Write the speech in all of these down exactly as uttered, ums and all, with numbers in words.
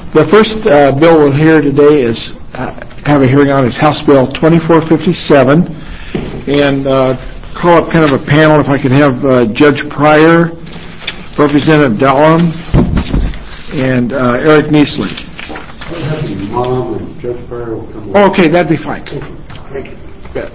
The first uh, bill we'll hear today is uh, have a hearing on is House Bill twenty-four fifty-seven, and uh, call up kind of a panel. If I could have uh, Judge Pryor, Representative Dallum, and uh, Eric Measley. Mom and Judge Pryor will come oh, okay, that'd be fine. Thank you. Thank you. Good.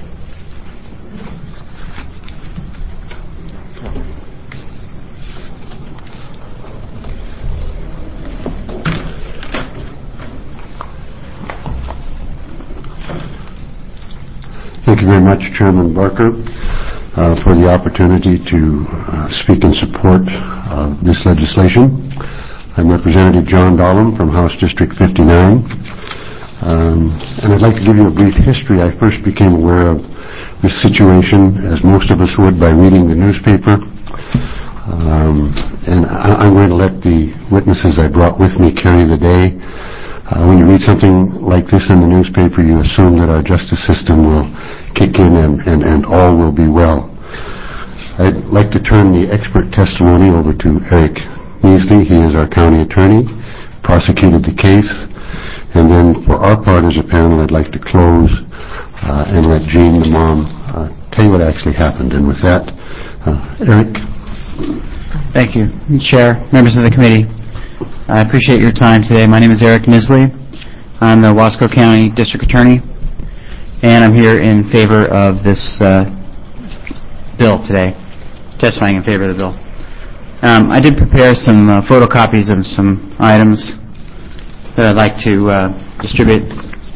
Thank you very much, Chairman Barker, uh, for the opportunity to uh, speak in support of this legislation. I'm Representative John Dallum from House District fifty-nine, um, and I'd like to give you a brief history. I first became aware of this situation, as most of us would, by reading the newspaper, um, and I- I'm going to let the witnesses I brought with me carry the day. Uh, when you read something like this in the newspaper, you assume that our justice system will kick in and, and, and all will be well. I'd like to turn the expert testimony over to Eric Measley. He is our county attorney, prosecuted the case, and then for our part as a panel, I'd like to close uh, and let Jean, the mom, uh, tell you what actually happened. And with that, uh, Eric. Thank you, Chair, members of the committee. I appreciate your time today. My name is Eric Measley. I'm the Wasco County District Attorney, and I'm here in favor of this uh, bill today, testifying in favor of the bill. Um, I did prepare some uh, photocopies of some items that I'd like to uh, distribute.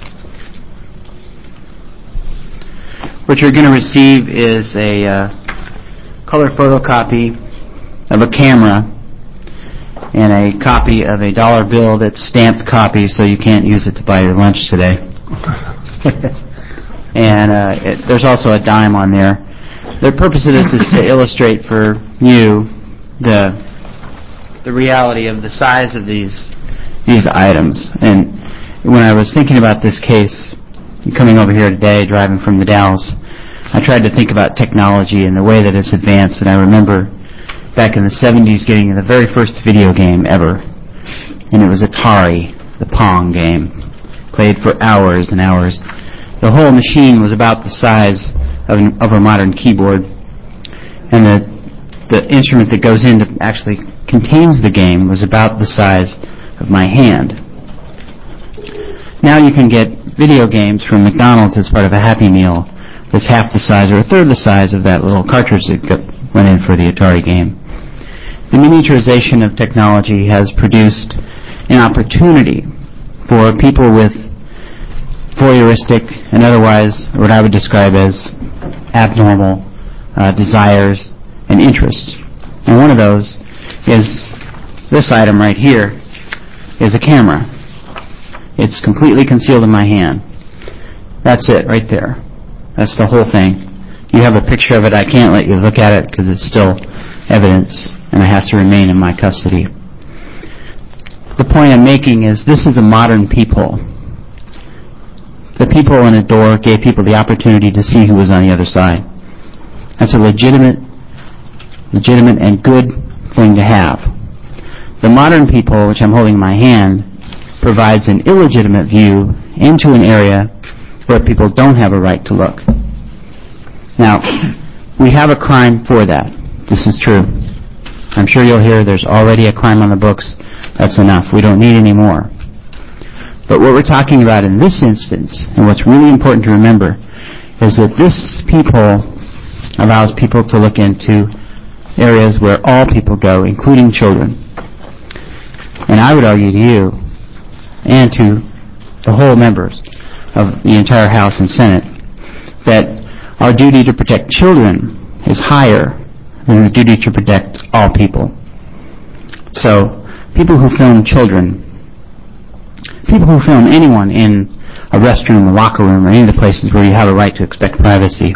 What you're going to receive is a uh, color photocopy of a camera and a copy of a dollar bill that's stamped copy, so you can't use it to buy your lunch today. and uh, it, there's also a dime on there. The purpose of this is to illustrate for you the the reality of the size of these these items. And when I was thinking about this case, coming over here today, driving from the Dalles, I tried to think about technology and the way that it's advanced. And I remember back in the seventies getting the very first video game ever, and it was Atari, the Pong game, played for hours and hours. The whole machine was about the size of, an, of a modern keyboard, and the the instrument that goes in to actually contains the game was about the size of my hand. Now you can get video games from McDonald's as part of a Happy Meal that's half the size or a third the size of that little cartridge that got, went in for the Atari game. The miniaturization of technology has produced an opportunity for people with voyeuristic and otherwise what I would describe as abnormal uh, desires and interests. And one of those is this item right here is a camera. It's completely concealed in my hand. That's it right there. That's the whole thing. You have a picture of it. I can't let you look at it because it's still evidence and it has to remain in my custody. The point I'm making is this is the modern people. The people in a door gave people the opportunity to see who was on the other side. That's a legitimate, legitimate and good thing to have. The modern people, which I'm holding in my hand, provides an illegitimate view into an area where people don't have a right to look. Now, we have a crime for that. This is true. I'm sure you'll hear there's already a crime on the books. That's enough. We don't need any more. But what we're talking about in this instance, and what's really important to remember, is that this people allows people to look into areas where all people go, including children. And I would argue to you, and to the whole members of the entire House and Senate, that our duty to protect children is higher than the duty to protect all people. So, people who film children, people who film anyone in a restroom, a locker room, or any of the places where you have a right to expect privacy,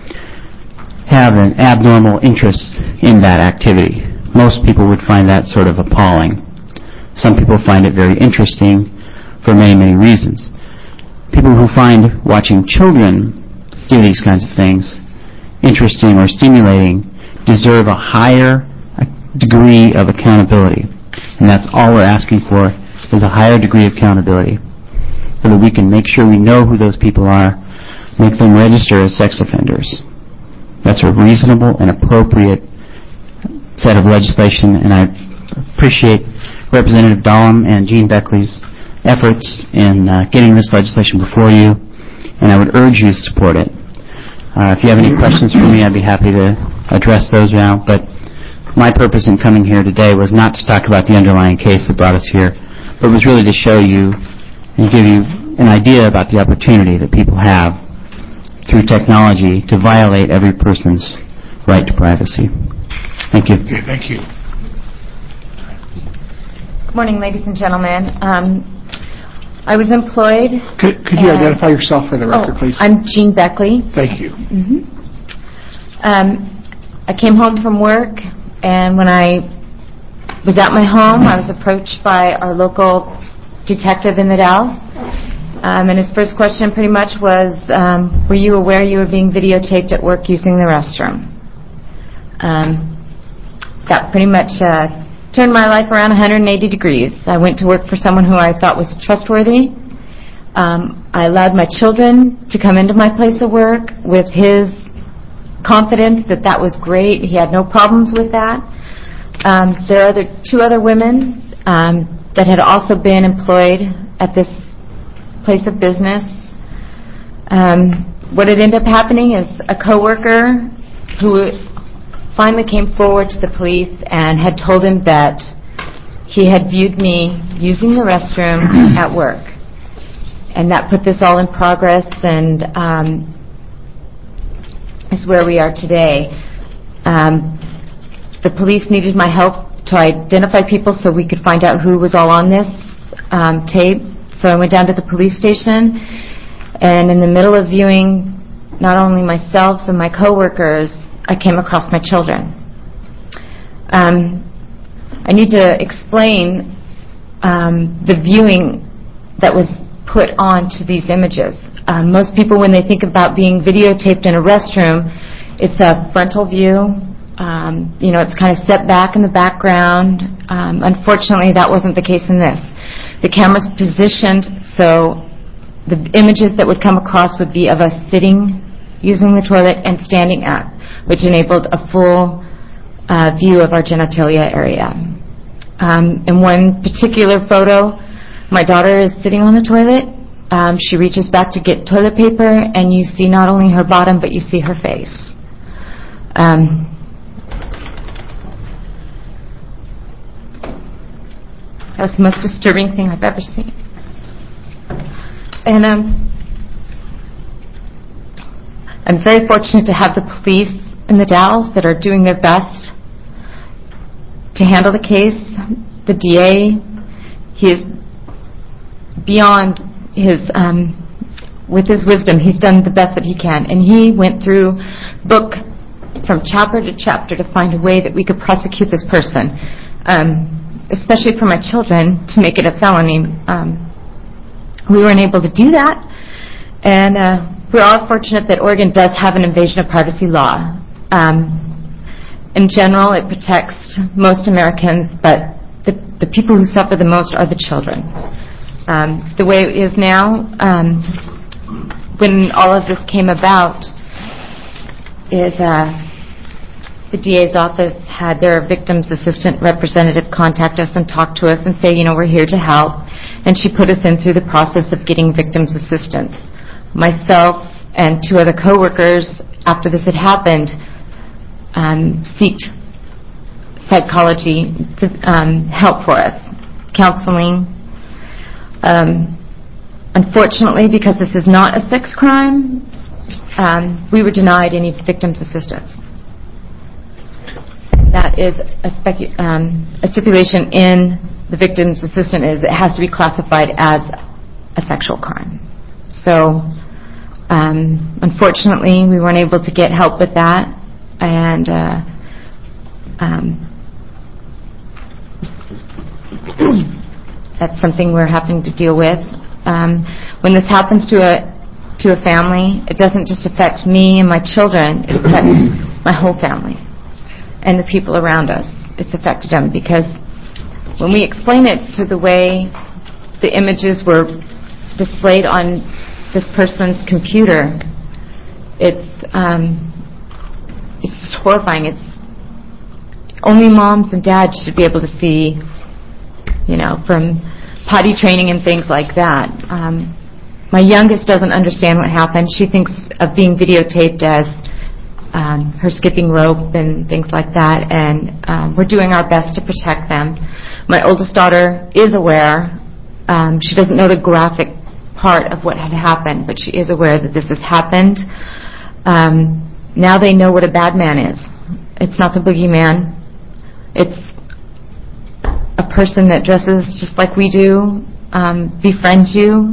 have an abnormal interest in that activity. Most people would find that sort of appalling. Some people find it very interesting for many, many reasons. People who find watching children do these kinds of things interesting or stimulating deserve a higher degree of accountability. And that's all we're asking for is a higher degree of accountability, so that we can make sure we know who those people are, make them register as sex offenders. That's a reasonable and appropriate set of legislation, and I appreciate Representative Dahlem and Gene Beckley's efforts in uh, getting this legislation before you, and I would urge you to support it. Uh, if you have any questions for me, I'd be happy to address those now, but my purpose in coming here today was not to talk about the underlying case that brought us here, but was really to show you and give you an idea about the opportunity that people have through technology to violate every person's right to privacy. Thank you. Okay, thank you. Good morning, ladies and gentlemen. Um, I was employed... Could, could you identify yourself for the record, oh, please? I'm Jean Beckley. Thank you. Mm-hmm. Um, I came home from work, and when I was at my home, I was approached by our local detective in the Dalles, um, and his first question pretty much was, um, were you aware you were being videotaped at work using the restroom? Um, that pretty much uh, turned my life around one hundred eighty degrees. I went to work for someone who I thought was trustworthy. Um, I allowed my children to come into my place of work with his confidence that that was great. He had no problems with that. Um, there are other, two other women um, that had also been employed at this place of business. Um, what had ended up happening is a coworker who finally came forward to the police and had told him that he had viewed me using the restroom at work. And that put this all in progress, and um, is where we are today. Um, the police needed my help to identify people so we could find out who was all on this um, tape. So I went down to the police station, and in the middle of viewing not only myself and my coworkers, I came across my children. Um, I need to explain um, the viewing that was put onto these images. Um, most people, when they think about being videotaped in a restroom, it's a frontal view. Um, you know, it's kind of set back in the background. Um, unfortunately, that wasn't the case in this. The camera's positioned so the images that would come across would be of us sitting, using the toilet, and standing up, which enabled a full uh, view of our genitalia area. Um, in one particular photo, my daughter is sitting on the toilet. Um, she reaches back to get toilet paper, and you see not only her bottom, but you see her face. Um, that was the most disturbing thing I've ever seen. And um, I'm very fortunate to have the police in the Dalles that are doing their best to handle the case. The D A, he is beyond his, um, with his wisdom, he's done the best that he can. And he went through book from chapter to chapter to find a way that we could prosecute this person, um, especially for my children, to make it a felony. Um, we weren't able to do that. And uh, we're all fortunate that Oregon does have an invasion of privacy law. Um, in general, it protects most Americans, but the, the people who suffer the most are the children. Um, the way it is now, um, when all of this came about, is uh, the D A's office had their victim's assistant representative contact us and talk to us and say, you know, we're here to help. And she put us in through the process of getting victim's assistance. Myself and two other coworkers, after this had happened, um, sought psychology um, help for us, counseling. Um, unfortunately, because this is not a sex crime, um, we were denied any victim's assistance. That is a, specu- um, a stipulation in the victim's assistance is it has to be classified as a sexual crime. So, um, unfortunately, we weren't able to get help with that, and uh, um, that's something we're having to deal with. Um, when this happens to a to a family, it doesn't just affect me and my children, it affects my whole family and the people around us. It's affected them because when we explain it to the way the images were displayed on this person's computer. It's um, it's just horrifying. It's only moms and dads should be able to see, you know, from potty training and things like that. Um, my youngest doesn't understand what happened. She thinks of being videotaped as um, her skipping rope and things like that, and um, we're doing our best to protect them. My oldest daughter is aware. Um, she doesn't know the graphic part of what had happened, but she is aware that this has happened. Um, now they know what a bad man is. It's not the boogeyman. It's a person that dresses just like we do, um, befriends you,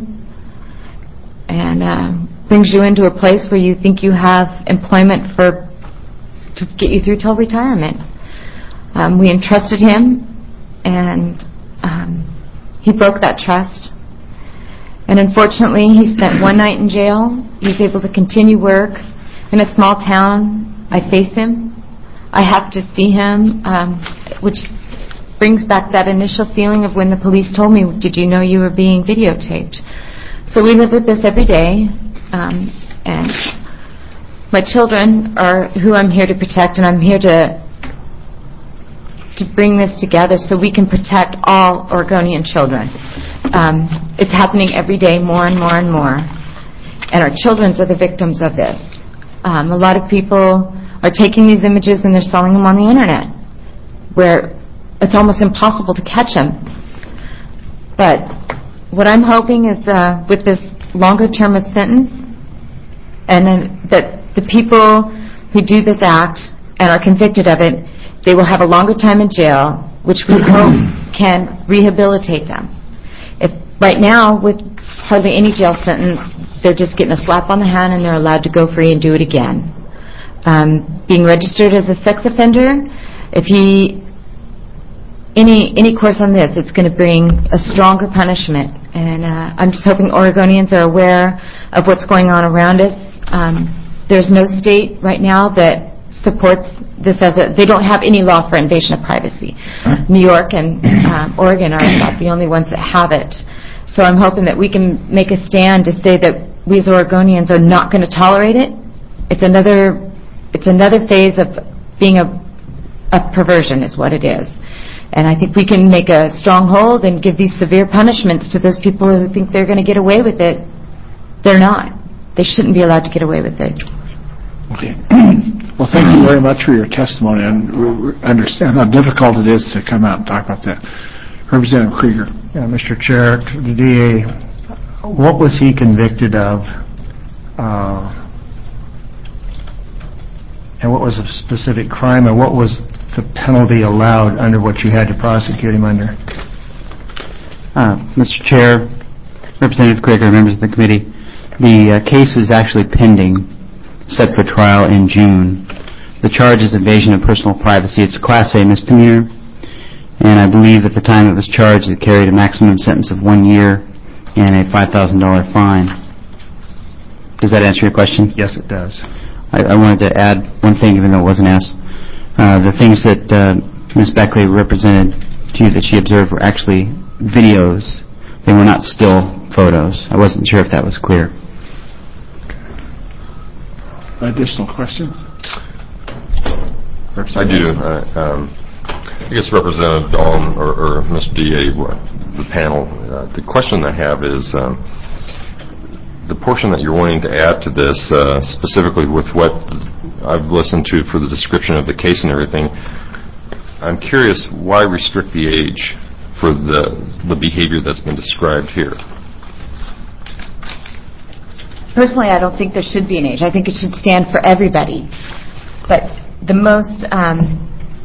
and uh, brings you into a place where you think you have employment for to get you through till retirement. Um, we entrusted him, and um, he broke that trust. And unfortunately, he spent one night in jail. He's able to continue work in a small town. I face him. I have to see him, um, which brings back that initial feeling of when the police told me, did you know you were being videotaped? So we live with this every day, um, and my children are who I'm here to protect, and I'm here to to bring this together so we can protect all Oregonian children. Um, it's happening every day more and more and more, and our children are the victims of this. Um, a lot of people are taking these images and they're selling them on the internet, where it's almost impossible to catch them. But what I'm hoping is uh, with this longer term of sentence, and then that the people who do this act and are convicted of it, they will have a longer time in jail, which we hope can rehabilitate them. If right now, with hardly any jail sentence, they're just getting a slap on the hand and they're allowed to go free and do it again. Um, being registered as a sex offender, if he any any course on this, it's going to bring a stronger punishment. And uh, I'm just hoping Oregonians are aware of what's going on around us. Um, there's no state right now that supports this as a, they don't have any law for invasion of privacy. New York and um, Oregon are about the only ones that have it. So I'm hoping that we can make a stand to say that we as Oregonians are not going to tolerate it. It's another it's another phase of being a, a perversion is what it is. And I think we can make a strong hold and give these severe punishments to those people who think they're going to get away with it. They're not. They shouldn't be allowed to get away with it. Okay. Well, thank you very much for your testimony, and we understand how difficult it is to come out and talk about that. Representative Krieger. Yeah, Mister Chair, to the D A, what was he convicted of, uh, and what was a specific crime, and what was the penalty allowed under what you had to prosecute him under? Uh, Mister Chair, Representative Krieger, members of the committee, the uh, case is actually pending, set for trial in June. The charge is invasion of personal privacy. It's a Class A misdemeanor, and I believe at the time it was charged it carried a maximum sentence of one year and a five thousand dollars fine. Does that answer your question? Yes, it does. I, I wanted to add one thing, even though it wasn't asked. Uh, the things that uh, Miz Beckley represented to you that she observed were actually videos. They were not still photos. I wasn't sure if that was clear. Additional questions? I do. Uh, um, I guess Representative Dahlem or, or Mister D A, the panel, uh, the question I have is um, the portion that you're wanting to add to this, uh, specifically with what I've listened to for the description of the case and everything. I'm curious, why restrict the age for the the behavior that's been described here? Personally, I don't think there should be an age. I think it should stand for everybody. But the most, um,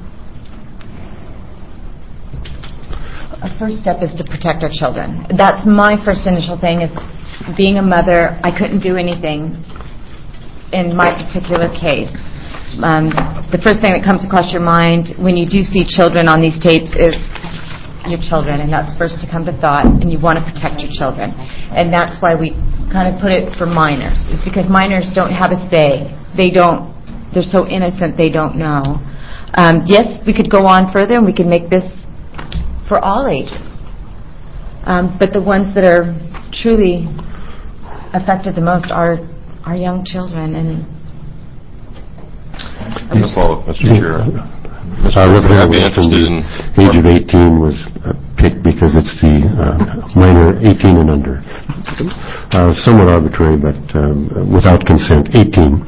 a first step is to protect our children. That's my first initial thing is being a mother, I couldn't do anything in my particular case. Um, the first thing that comes across your mind when you do see children on these tapes is your children, and that's first to come to thought, and you want to protect your children. And that's why we kind of put it for minors, is because minors don't have a say. They don't, they're so innocent, they don't know. Um, yes, we could go on further, and we could make this for all ages. Um, But the ones that are truly affected the most are our young children. And I'm just follow up, Mister Chair. Mister Uh, President, I'd Representative be Wilson, interested in... the age of eighteen was uh, picked because it's the uh, minor eighteen and under. Uh, somewhat arbitrary, but um, without consent, eighteen.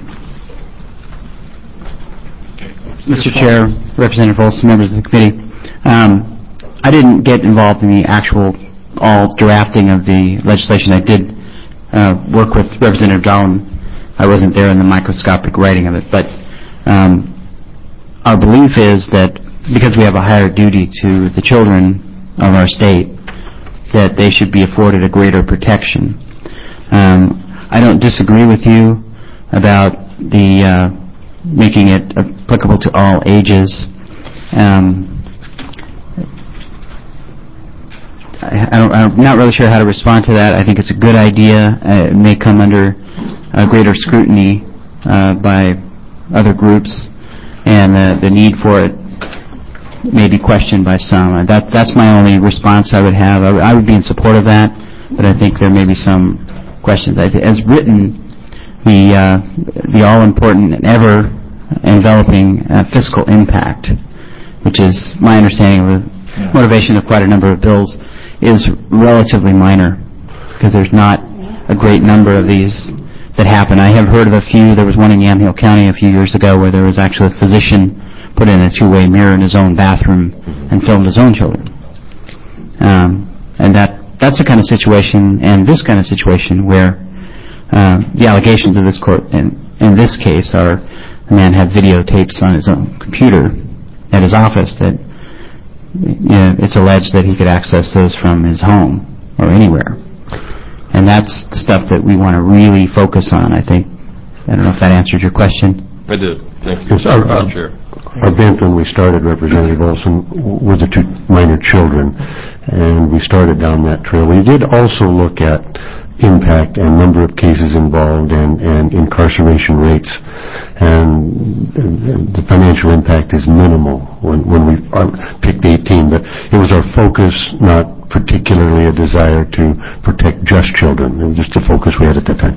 Mister Chair, Representative Olson, members of the committee, um, I didn't get involved in the actual all drafting of the legislation. I did uh, work with Representative Dahlem. I wasn't there in the microscopic writing of it, but um, our belief is that because we have a higher duty to the children of our state, that they should be afforded a greater protection. Um, I don't disagree with you about the uh, making it applicable to all ages. Um, I, I don't, I'm not really sure how to respond to that. I think it's a good idea. Uh, it may come under uh, greater scrutiny uh, by other groups, and uh, the need for it may be questioned by some. Uh, that, that's my only response I would have. I, w- I would be in support of that, but I think there may be some questions. I th- as written, the uh, the all-important and ever-enveloping uh, fiscal impact, which is my understanding of the motivation of quite a number of bills, is relatively minor, because there's not a great number of these that happen. I have heard of a few. There was one in Yamhill County a few years ago where there was actually a physician put in a two-way mirror in his own bathroom and filmed his own children. Um, and that that's the kind of situation, and this kind of situation, where uh, the allegations of this court, in, in this case, are a man had videotapes on his own computer at his office that, you know, it's alleged that he could access those from his home or anywhere. And that's the stuff that we want to really focus on, I think. I don't know if that answered your question. I did. Thank you, Yes, our, Mister our, Chair. our bent when we started, Representative Olson, were the two minor children, and we started down that trail. We did also look at impact and number of cases involved and, and incarceration rates, and the financial impact is minimal when, when we picked eighteen, but it was our focus, not particularly a desire to protect just children. It was just the focus we had at that time.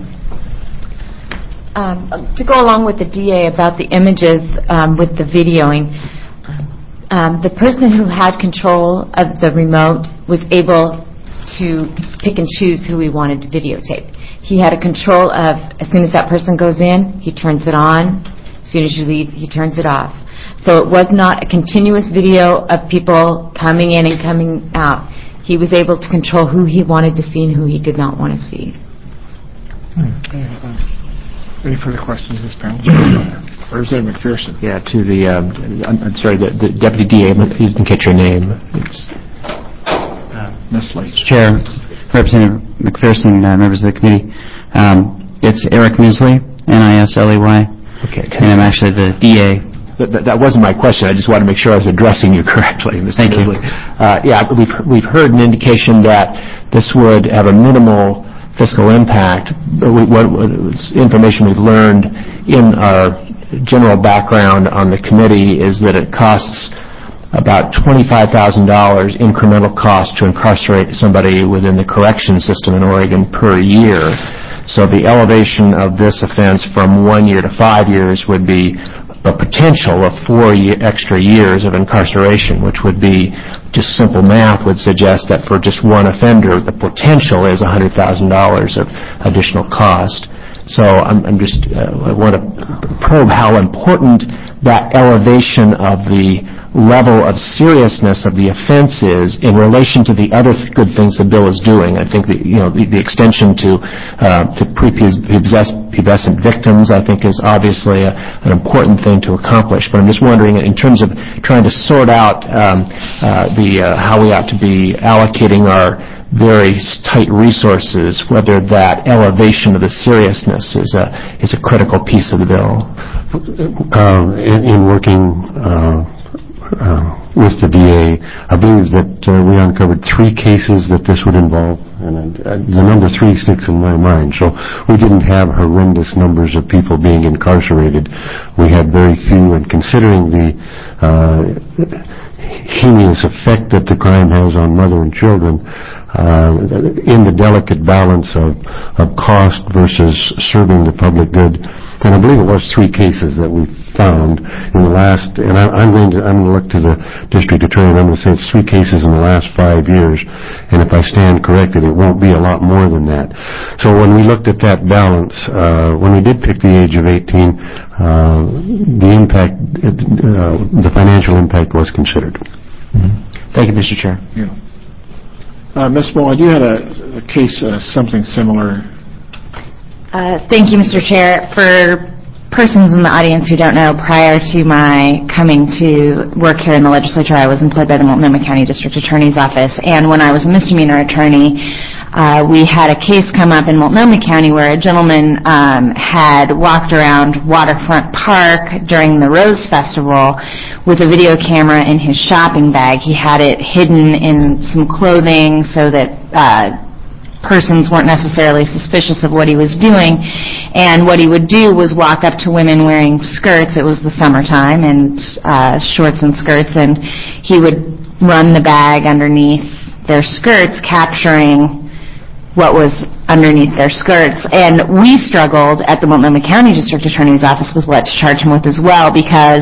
Um, to go along with the D A about the images um, with the videoing, um, the person who had control of the remote was able to pick and choose who he wanted to videotape. He had a control of, as soon as that person goes in, he turns it on. As soon as you leave, he turns it off. So it was not a continuous video of people coming in and coming out. He was able to control who he wanted to see and who he did not want to see. Any further questions, this panel? Representative McPherson. Yeah, to the, um, I'm, I'm sorry, the, the Deputy D A, you didn't catch your name. It's Miz Leach. Chair, Representative McPherson, uh, members of the committee. Um, it's Eric Misley, N I S L E Y, okay. and I'm actually the D A. That, that, that wasn't my question. I just wanted to make sure I was addressing you correctly, Mister Thank you. Misley. Uh, yeah, we've we've heard an indication that this would have a minimal fiscal impact. We, what, what information we've learned in our general background on the committee is that it costs about twenty-five thousand dollars incremental cost to incarcerate somebody within the correction system in Oregon per year. So the elevation of this offense from one year to five years would be a potential of four year, extra years of incarceration, which would be, just simple math would suggest that for just one offender, the potential is one hundred thousand dollars of additional cost. So I'm, I'm just, uh, I want to probe how important that elevation of the level of seriousness of the offense is in relation to the other th- good things the bill is doing. I think the, you know, the, the extension to uh, to prepubescent victims, I think, is obviously a, an important thing to accomplish. But I'm just wondering, in terms of trying to sort out um, uh, the uh, how we ought to be allocating our very tight resources, whether that elevation of the seriousness is a is a critical piece of the bill. Uh, in, in working uh, uh, with the D A, I believe that uh, we uncovered three cases that this would involve, and uh, the number three sticks in my mind. So we didn't have horrendous numbers of people being incarcerated. We had very few, and considering the uh, heinous effect that the crime has on mother and children, uh, in the delicate balance of, of cost versus serving the public good. And I believe it was three cases that we found in the last, and I, I'm going to I'm going to look to the district attorney, and I'm going to say it's three cases in the last five years, and if I stand corrected, it won't be a lot more than that. So when we looked at that balance, uh, when we did pick the age of eighteen, uh, the impact, uh, the financial impact was considered. Mm-hmm. Thank you, Mister Chair. Yeah. Uh, Miz Moore, you had a, a case, uh, something similar. Uh, Thank you, Mister Chair. For persons in the audience who don't know, prior to my coming to work here in the legislature, I was employed by the Multnomah County District Attorney's Office, and when I was a misdemeanor attorney, uh, we had a case come up in Multnomah County where a gentleman um, had walked around Waterfront Park during the Rose Festival with a video camera in his shopping bag. He had it hidden in some clothing so that uh, persons weren't necessarily suspicious of what he was doing, and what he would do was walk up to women wearing skirts. It was the summertime, and uh, shorts and skirts, and he would run the bag underneath their skirts, capturing what was underneath their skirts. And we struggled at the Multnomah County District Attorney's Office with what to charge him with as well, because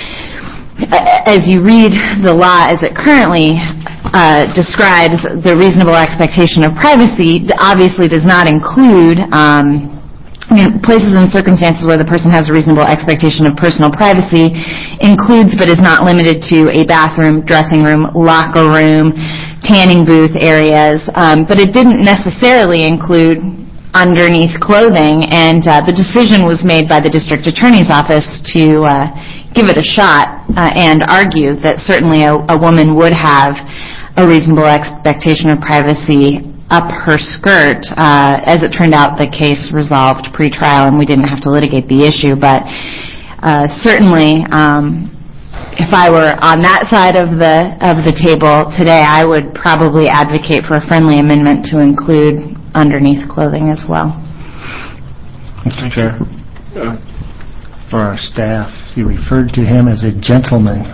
as you read the law as it currently uh, describes the reasonable expectation of privacy, obviously does not include um, places and circumstances where the person has a reasonable expectation of personal privacy, includes but is not limited to a bathroom, dressing room, locker room, tanning booth areas, um, but it didn't necessarily include underneath clothing, and uh, the decision was made by the District Attorney's Office to uh, give it a shot uh, and argue that certainly a, a woman would have a reasonable expectation of privacy up her skirt. Uh, as it turned out, the case resolved pre-trial and we didn't have to litigate the issue, but uh, certainly um, if I were on that side of the of the table today, I would probably advocate for a friendly amendment to include underneath clothing as well. Mister Chair, uh, for our staff, you referred to him as a gentleman.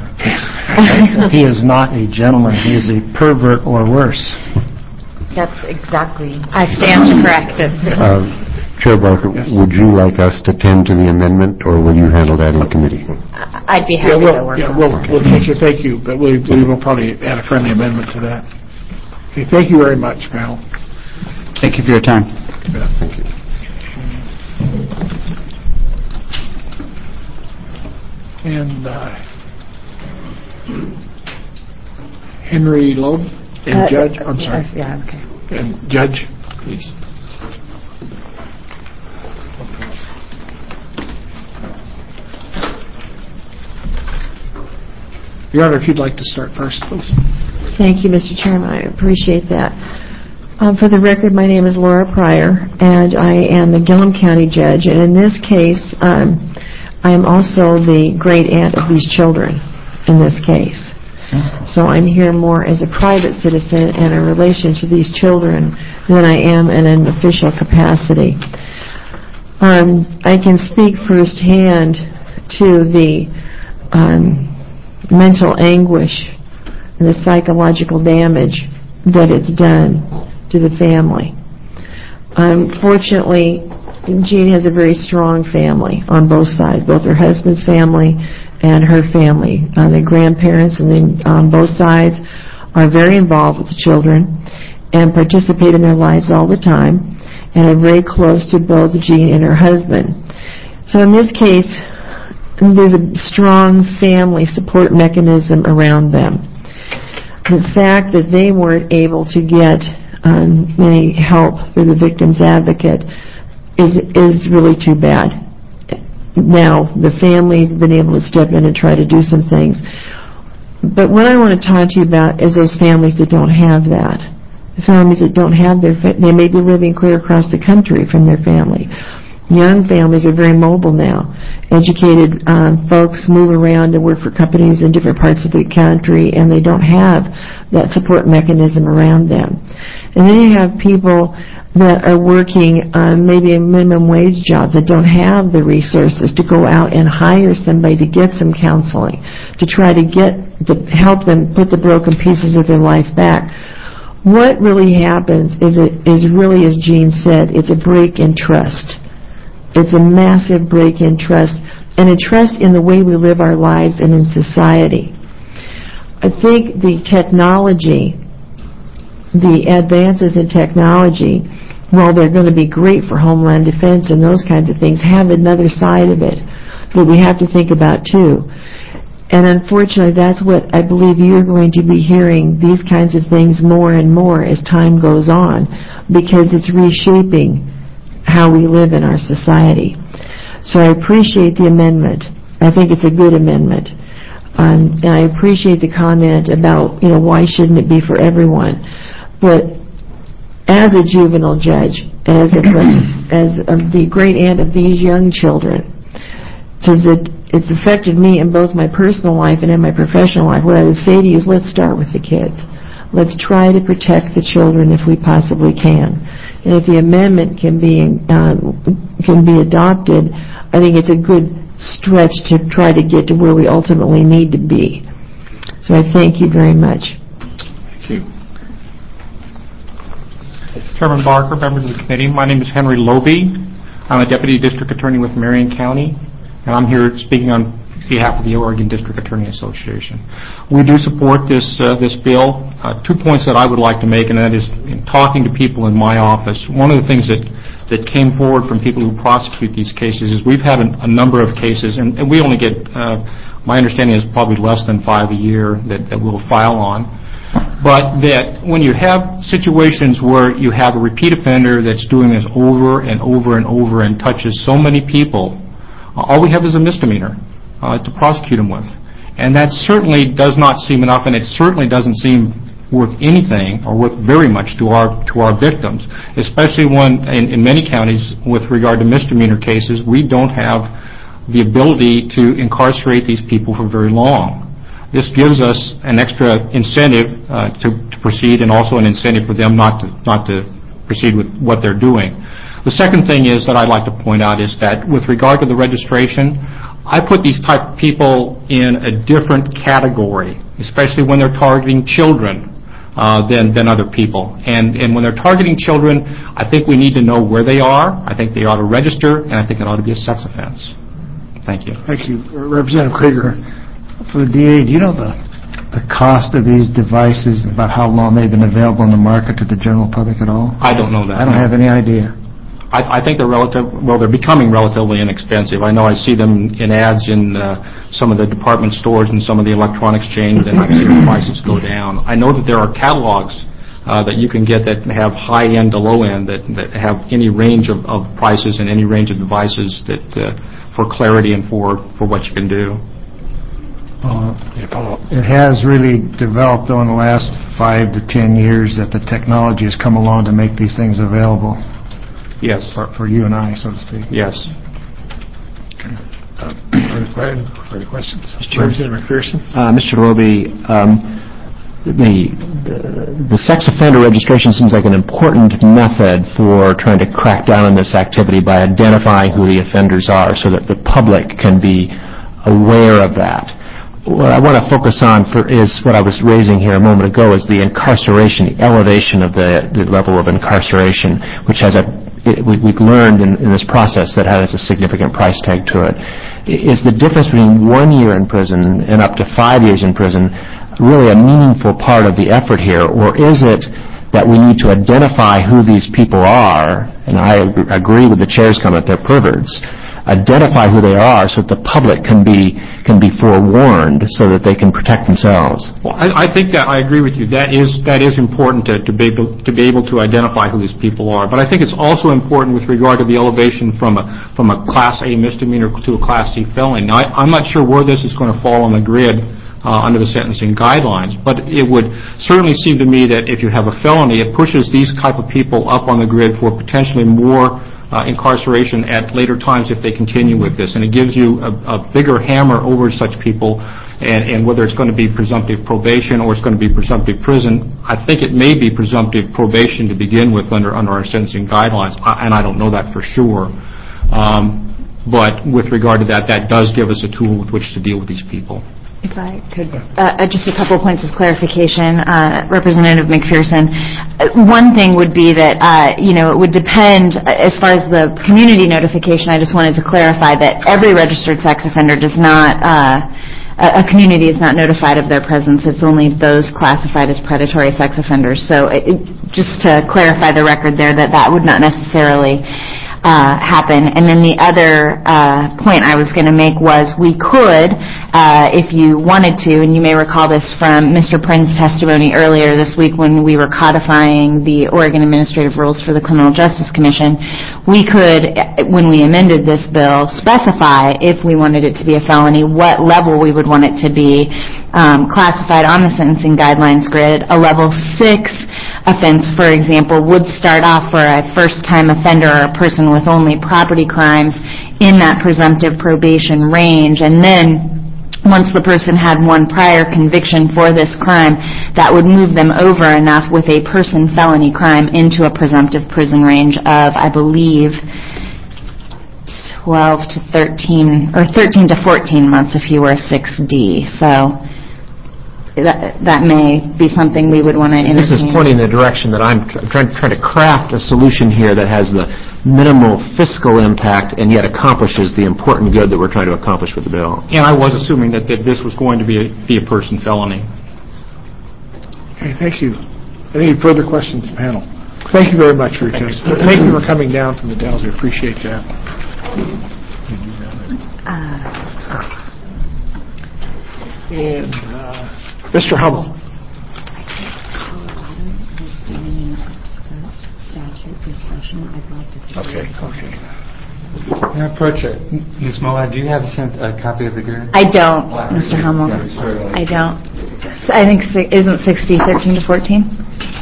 He is not a gentleman. He is a pervert or worse. That's exactly. I stand corrected. Uh, Chair Barker, Yes. would you like us to tend to the amendment, or will you handle that in committee? I'd be Yeah, happy we'll, to work yeah, on we'll, that. we'll take your thank you, but we, we will probably add a friendly amendment to that. Okay, thank you very much, panel. Thank you for your time. Thank you. And uh, Henry Loeb and Uh, Judge, I'm sorry, yes, yeah, okay. and Judge, please. Your Honor, if you'd like to start first, please. Thank you, Mister Chairman. I appreciate that. Um, for the record, my name is Laura Pryor, and I am the Gillum County Judge. And in this case, um, I am also the great aunt of these children in this case. So I'm here more as a private citizen and in relation to these children than I am in an official capacity. Um, I can speak firsthand to the um, mental anguish and the psychological damage that it's done to the family. Unfortunately, Jean has a very strong family on both sides, both her husband's family and her family. Uh, the grandparents and then on both sides are very involved with the children and participate in their lives all the time and are very close to both Jean and her husband. So in this case, there's a strong family support mechanism around them. The fact that they weren't able to get um, any help through the victim's advocate is is really too bad. Now, the family's been able to step in and try to do some things. But what I want to talk to you about is those families that don't have that. The families that don't have their, fa- they may be living clear across the country from their family. Young families are very mobile now. Educated um, folks move around and work for companies in different parts of the country, and they don't have that support mechanism around them. And then you have people that are working on maybe a minimum wage job that don't have the resources to go out and hire somebody to get some counseling, to try to get to help them put the broken pieces of their life back. what really happens is, it is really, as Gene said, it's a break in trust. It's a massive break in trust, and a trust in the way we live our lives and in society. I think the technology, the advances in technology, while they're going to be great for Homeland Defense and those kinds of things, have another side of it that we have to think about too. And unfortunately, that's what I believe you're going to be hearing, these kinds of things more and more as time goes on, because it's reshaping how we live in our society. So I appreciate the amendment. I think it's a good amendment. Um, and I appreciate the comment about, you know, why shouldn't it be for everyone? But as a juvenile judge, as a, as of the great aunt of these young children, says that it's affected me in both my personal life and in my professional life. What I would say to you is, let's start with the kids. Let's try to protect the children if we possibly can. And if the amendment can be uh, can be adopted, I think it's a good stretch to try to get to where we ultimately need to be. So I thank you very much. Thank you. Chairman Barker, members of the committee, my name is Henry Loby. I'm a Deputy District Attorney with Marion County, and I'm here speaking on behalf of the Oregon District Attorney Association. We do support this uh, this bill. Uh, two points that I would like to make, and that is in talking to people in my office. One of the things that, that came forward from people who prosecute these cases is we've had a, a number of cases, and, and we only get, uh, my understanding is probably less than five a year that, that we'll file on. But that when you have situations where you have a repeat offender that's doing this over and over and over and touches so many people, uh, all we have is a misdemeanor uh, to prosecute him with. And that certainly does not seem enough, and it certainly doesn't seem worth anything or worth very much to our to our victims, especially when in, in many counties with regard to misdemeanor cases, we don't have the ability to incarcerate these people for very long. This gives us an extra incentive uh, to, to proceed, and also an incentive for them not to not to proceed with what they're doing. The second thing is that I'd like to point out is that with regard to the registration, I put these type of people in a different category, especially when they're targeting children uh, than than other people. And and when they're targeting children, I think we need to know where they are. I think they ought to register, and I think it ought to be a sex offense. Thank you. Thank you, Representative Krieger. For the D A, do you know the the cost of these devices, about how long they've been available in the market to the general public at all? I don't know that. I don't no. have any idea. I, I think they're relative. Well, they're becoming relatively inexpensive. I know I see them in ads in uh, some of the department stores and some of the electronics chains, and I've seen the prices go down. I know that there are catalogs uh, that you can get that have high end to low end, that, that have any range of, of prices and any range of devices that uh, for clarity and for, for what you can do. Uh, it has really developed, though, in the last five to ten years that the technology has come along to make these things available. Yes. For, for you and I, so to speak. Yes. Okay. Uh, further, further questions? Representative McPherson. Uh, Mister Loby, um, the, the the sex offender registration seems like an important method for trying to crack down on this activity by identifying who the offenders are, so that the public can be aware of that. What I want to focus on for is what I was raising here a moment ago, is the incarceration, the elevation of the, the level of incarceration, which has a, it, we, we've learned in, in this process that has a significant price tag to it. Is the difference between one year in prison and up to five years in prison really a meaningful part of the effort here, or is it that we need to identify who these people are, and I ag- agree with the chair's comment, they're perverts, identify who they are so that the public can be can be forewarned so that they can protect themselves. Well, I, I think that I agree with you. That is that is important to, to be able to be able to identify who these people are. But I think it's also important with regard to the elevation from a from a Class A misdemeanor to a Class C felony. Now, I, I'm not sure where this is going to fall on the grid uh, under the sentencing guidelines, but it would certainly seem to me that if you have a felony, it pushes these type of people up on the grid for potentially more Uh, incarceration at later times if they continue with this, and it gives you a, a bigger hammer over such people, and, and whether it's going to be presumptive probation or it's going to be presumptive prison. I think it may be presumptive probation to begin with under under our sentencing guidelines, I, and I don't know that for sure. Um, but with regard to that, that does give us a tool with which to deal with these people. If I could, uh, just a couple points of clarification, uh, Representative McPherson. Uh, One thing would be that, uh, you know, it would depend, uh, as far as the community notification, I just wanted to clarify that every registered sex offender does not, uh, a a community is not notified of their presence. It's only those classified as predatory sex offenders. So it, it- just to clarify the record there, that that would not necessarily uh, happen. And then the other uh, point I was going to make was we could, uh, if you wanted to, and you may recall this from Mister Prince's testimony earlier this week when we were codifying the Oregon Administrative Rules for the Criminal Justice Commission, we could, when we amended this bill, specify if we wanted it to be a felony, what level we would want it to be um, classified on the sentencing guidelines grid. A level six offense, for example, would start off for a first-time offender or a person with only property crimes in that presumptive probation range, and then once the person had one prior conviction for this crime, that would move them over enough with a person felony crime into a presumptive prison range of, I believe, twelve to thirteen, or thirteen to fourteen months if you were a six D. So that, that may be something we would want to entertain. This is pointing in the direction that I'm tr- trying, trying to craft a solution here that has the minimal fiscal impact and yet accomplishes the important good that we're trying to accomplish with the bill. And I was assuming that, that this was going to be a, be a person felony. Okay, thank you. Any further questions, panel? Thank you very much for your testimony. Thank you for coming down from the Dells. We appreciate that. And uh, Mister Hummel. Okay, okay. May I approach it? Miz Moa, do you have a, sent, a copy of the grid? I don't, Mister Hummel. I don't. I think, si- isn't sixty thirteen to fourteen?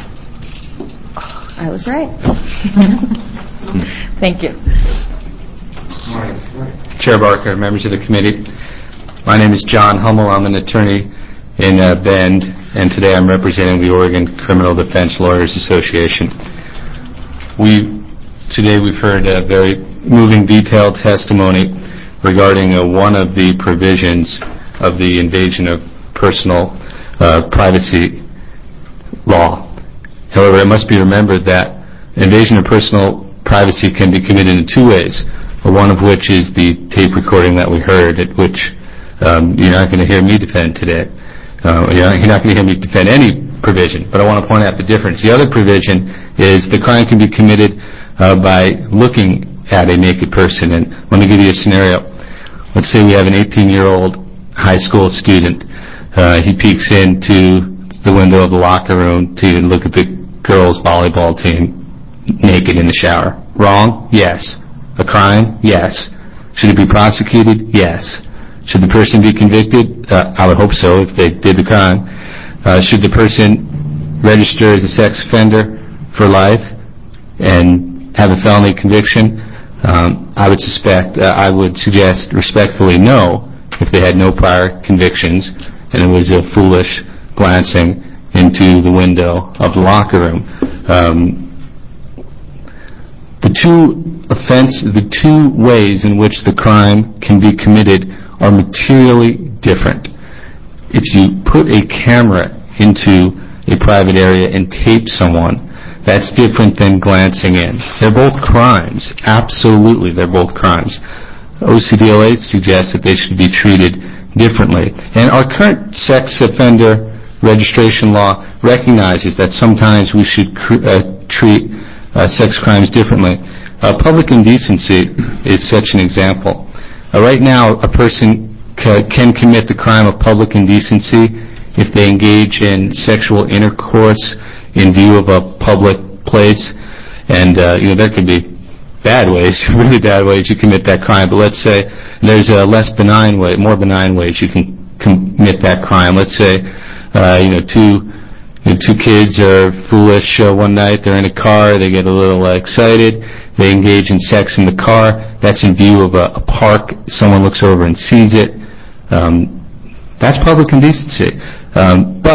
I was right. Thank you. Chair Barker, members of the committee, my name is John Hummel. I'm an attorney in uh, Bend, and today I'm representing the Oregon Criminal Defense Lawyers Association. We today we've heard a very moving, detailed testimony regarding uh, one of the provisions of the invasion of personal uh, privacy law. However, it must be remembered that invasion of personal privacy can be committed in two ways, one of which is the tape recording that we heard, at which um, you're not going to hear me defend today. Uh, you're not, you're not going to hear me defend any provision, but I want to point out the difference. The other provision is the crime can be committed uh, by looking at a naked person. And let me give you a scenario. Let's say we have an eighteen-year-old high school student. Uh, he peeks into the window of the locker room to look at the girls' volleyball team naked in the shower. Wrong? Yes. A crime? Yes. Should it be prosecuted? Yes. Should the person be convicted? Uh, I would hope so if they did the crime. Uh, should the person register as a sex offender for life and have a felony conviction? Um, I would suspect, uh, I would suggest respectfully no, if they had no prior convictions and it was a foolish glancing into the window of the locker room. Um, the two offense, the two ways in which the crime can be committed are materially different. If you put a camera into a private area and tape someone, that's different than glancing in. They're both crimes. Absolutely, they're both crimes. O C D L A suggests that they should be treated differently. And our current sex offender registration law recognizes that sometimes we should cr- uh, treat uh, sex crimes differently. Uh, public indecency is such an example. Uh, right now, a person c- can commit the crime of public indecency if they engage in sexual intercourse in view of a public place. And, uh, you know, there could be bad ways, really bad ways you commit that crime. But let's say there's a less benign way, more benign ways you can commit that crime. Let's say, uh, you know, two you know, two kids are foolish uh, one night. They're in a car. They get a little uh, excited. They engage in sex in the car. That's in view of a, a park. Someone looks over and sees it. Um, that's public indecency. Um, but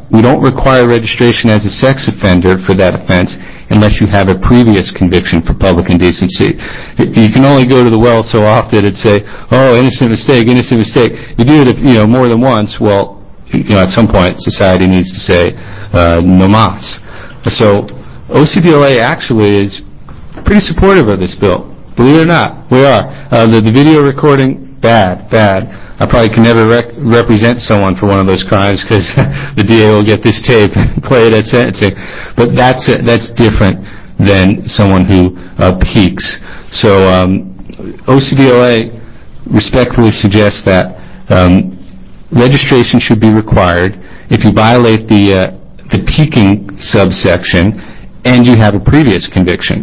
we don't require registration as a sex offender for that offense unless you have a previous conviction for public indecency. You can only go to the well so often and say, oh, innocent mistake, innocent mistake. You do it, if, you know, more than once, well, you know, at some point society needs to say, uh, no mas. So O C D L A actually is pretty supportive of this bill. Believe it or not, we are. Uh, the, the video recording, bad, bad. I probably can never rec- represent someone for one of those crimes because the D A will get this tape and play it at sentencing. But that's uh, that's different than someone who uh, peaks. So um, O C D L A respectfully suggests that um, registration should be required if you violate the uh, the peaking subsection and you have a previous conviction.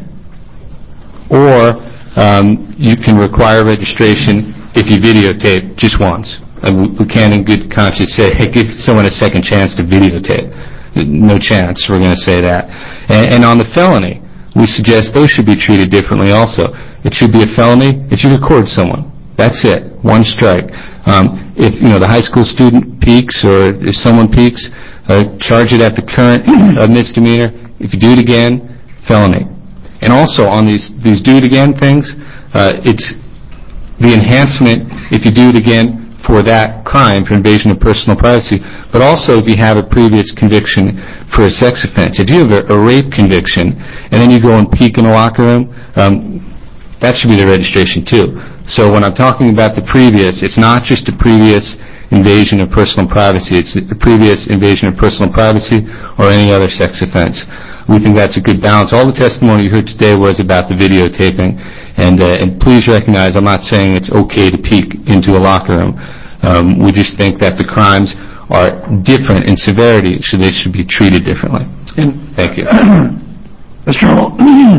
Or um, you can require registration if you videotape just once. Uh, we, we can't in good conscience say, hey, give someone a second chance to videotape. No chance we're going to say that. And, and on the felony, we suggest those should be treated differently also. It should be a felony if you record someone. That's it. One strike. Um, if, you know, the high school student peaks or if someone peaks, uh, charge it at the current uh, misdemeanor. If you do it again, felony. And also on these, these do it again things, uh, it's the enhancement if you do it again for that crime, for invasion of personal privacy, but also if you have a previous conviction for a sex offense. If you have a, a rape conviction and then you go and peek in a locker room, um, that should be the registration too. So when I'm talking about the previous, it's not just a previous invasion of personal privacy, it's the previous invasion of personal privacy or any other sex offense. We think that's a good balance. All the testimony you heard today was about the videotaping. And, uh, and please recognize, I'm not saying it's okay to peek into a locker room. Um, we just think that the crimes are different in severity, so they should be treated differently. And Thank you. Mister Hall,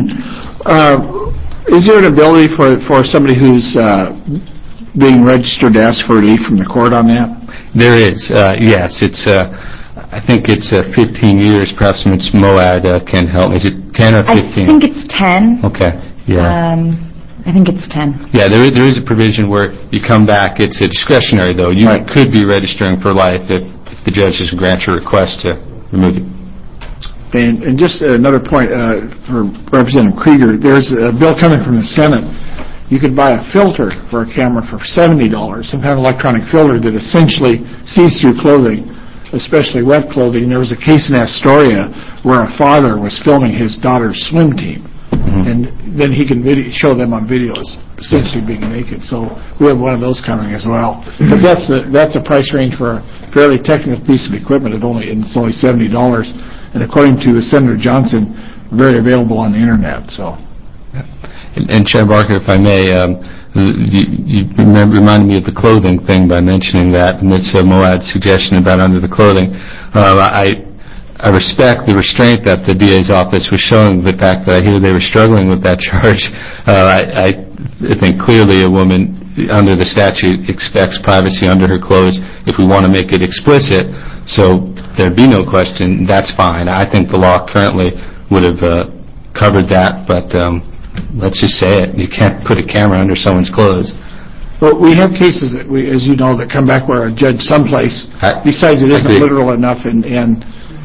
uh, is there an ability for for somebody who's uh, being registered to ask for relief from the court on that? There is, uh, yes. It's, uh, I think it's uh, fifteen years. Perhaps Miz Moad uh, can help. Is it ten or fifteen? I think it's ten. Okay, yeah. Um, I think it's ten. Yeah, there is, there is a provision where you come back. It's a discretionary, though. You Right. could be registering for life if, if the judge doesn't grant your request to remove it. And, and just another point uh, for Representative Krieger, there's a bill coming from the Senate. You could buy a filter for a camera for seventy dollars, some kind of electronic filter that essentially sees through clothing, especially wet clothing. There was a case in Astoria where a father was filming his daughter's swim team. Mm-hmm. And then he can video, show them on videos, essentially being naked. So we have one of those coming as well. But that's a, that's a price range for a fairly technical piece of equipment. It only it's only seventy dollars, and according to Senator Johnson, very available on the internet. So. And, and Chair Barker, if I may, um, you, you remember, reminded me of the clothing thing by mentioning that, and Miz Moad's suggestion about under the clothing. Uh, I. I respect the restraint that the D A's office was showing, the fact that I hear they were struggling with that charge. Uh, I, I think clearly a woman under the statute expects privacy under her clothes. If we want to make it explicit, so there'd be no question, that's fine. I think the law currently would have uh, covered that, but um, let's just say it. You can't put a camera under someone's clothes. Well, we have cases that we, as you know, that come back where a judge someplace I, decides it isn't literal enough, and, and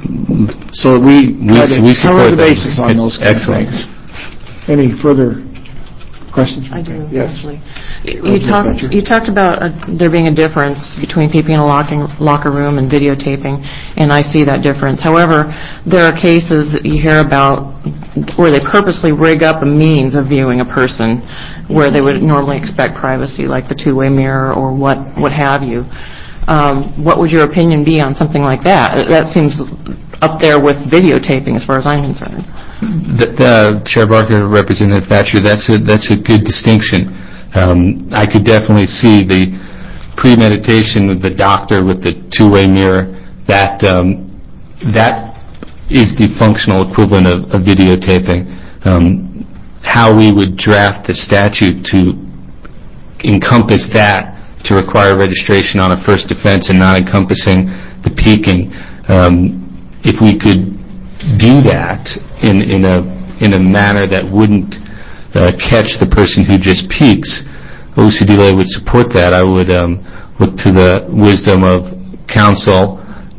so we try to we cover the them. basis on those kind of things. Any further questions? I do, Yes. actually. You talked, you talked about uh, there being a difference between peeping in a locking, locker room and videotaping, and I see that difference. However, there are cases that you hear about where they purposely rig up a means of viewing a person where they would normally expect privacy, like the two-way mirror or what, what have you. Um, what would your opinion be on something like that? That seems up there with videotaping as far as I'm concerned. The, uh, Chair Barker, Representative Thatcher, that's a, that's a good distinction. Um, I could definitely see the premeditation with the doctor with the two-way mirror. That um, that is the functional equivalent of, of videotaping. Um, how we would draft the statute to encompass that, to require registration on a first offense and not encompassing the peaking. Um, if we could do that in, in a in a manner that wouldn't uh, catch the person who just peaks, O C D L A would support that. I would um, look to the wisdom of counsel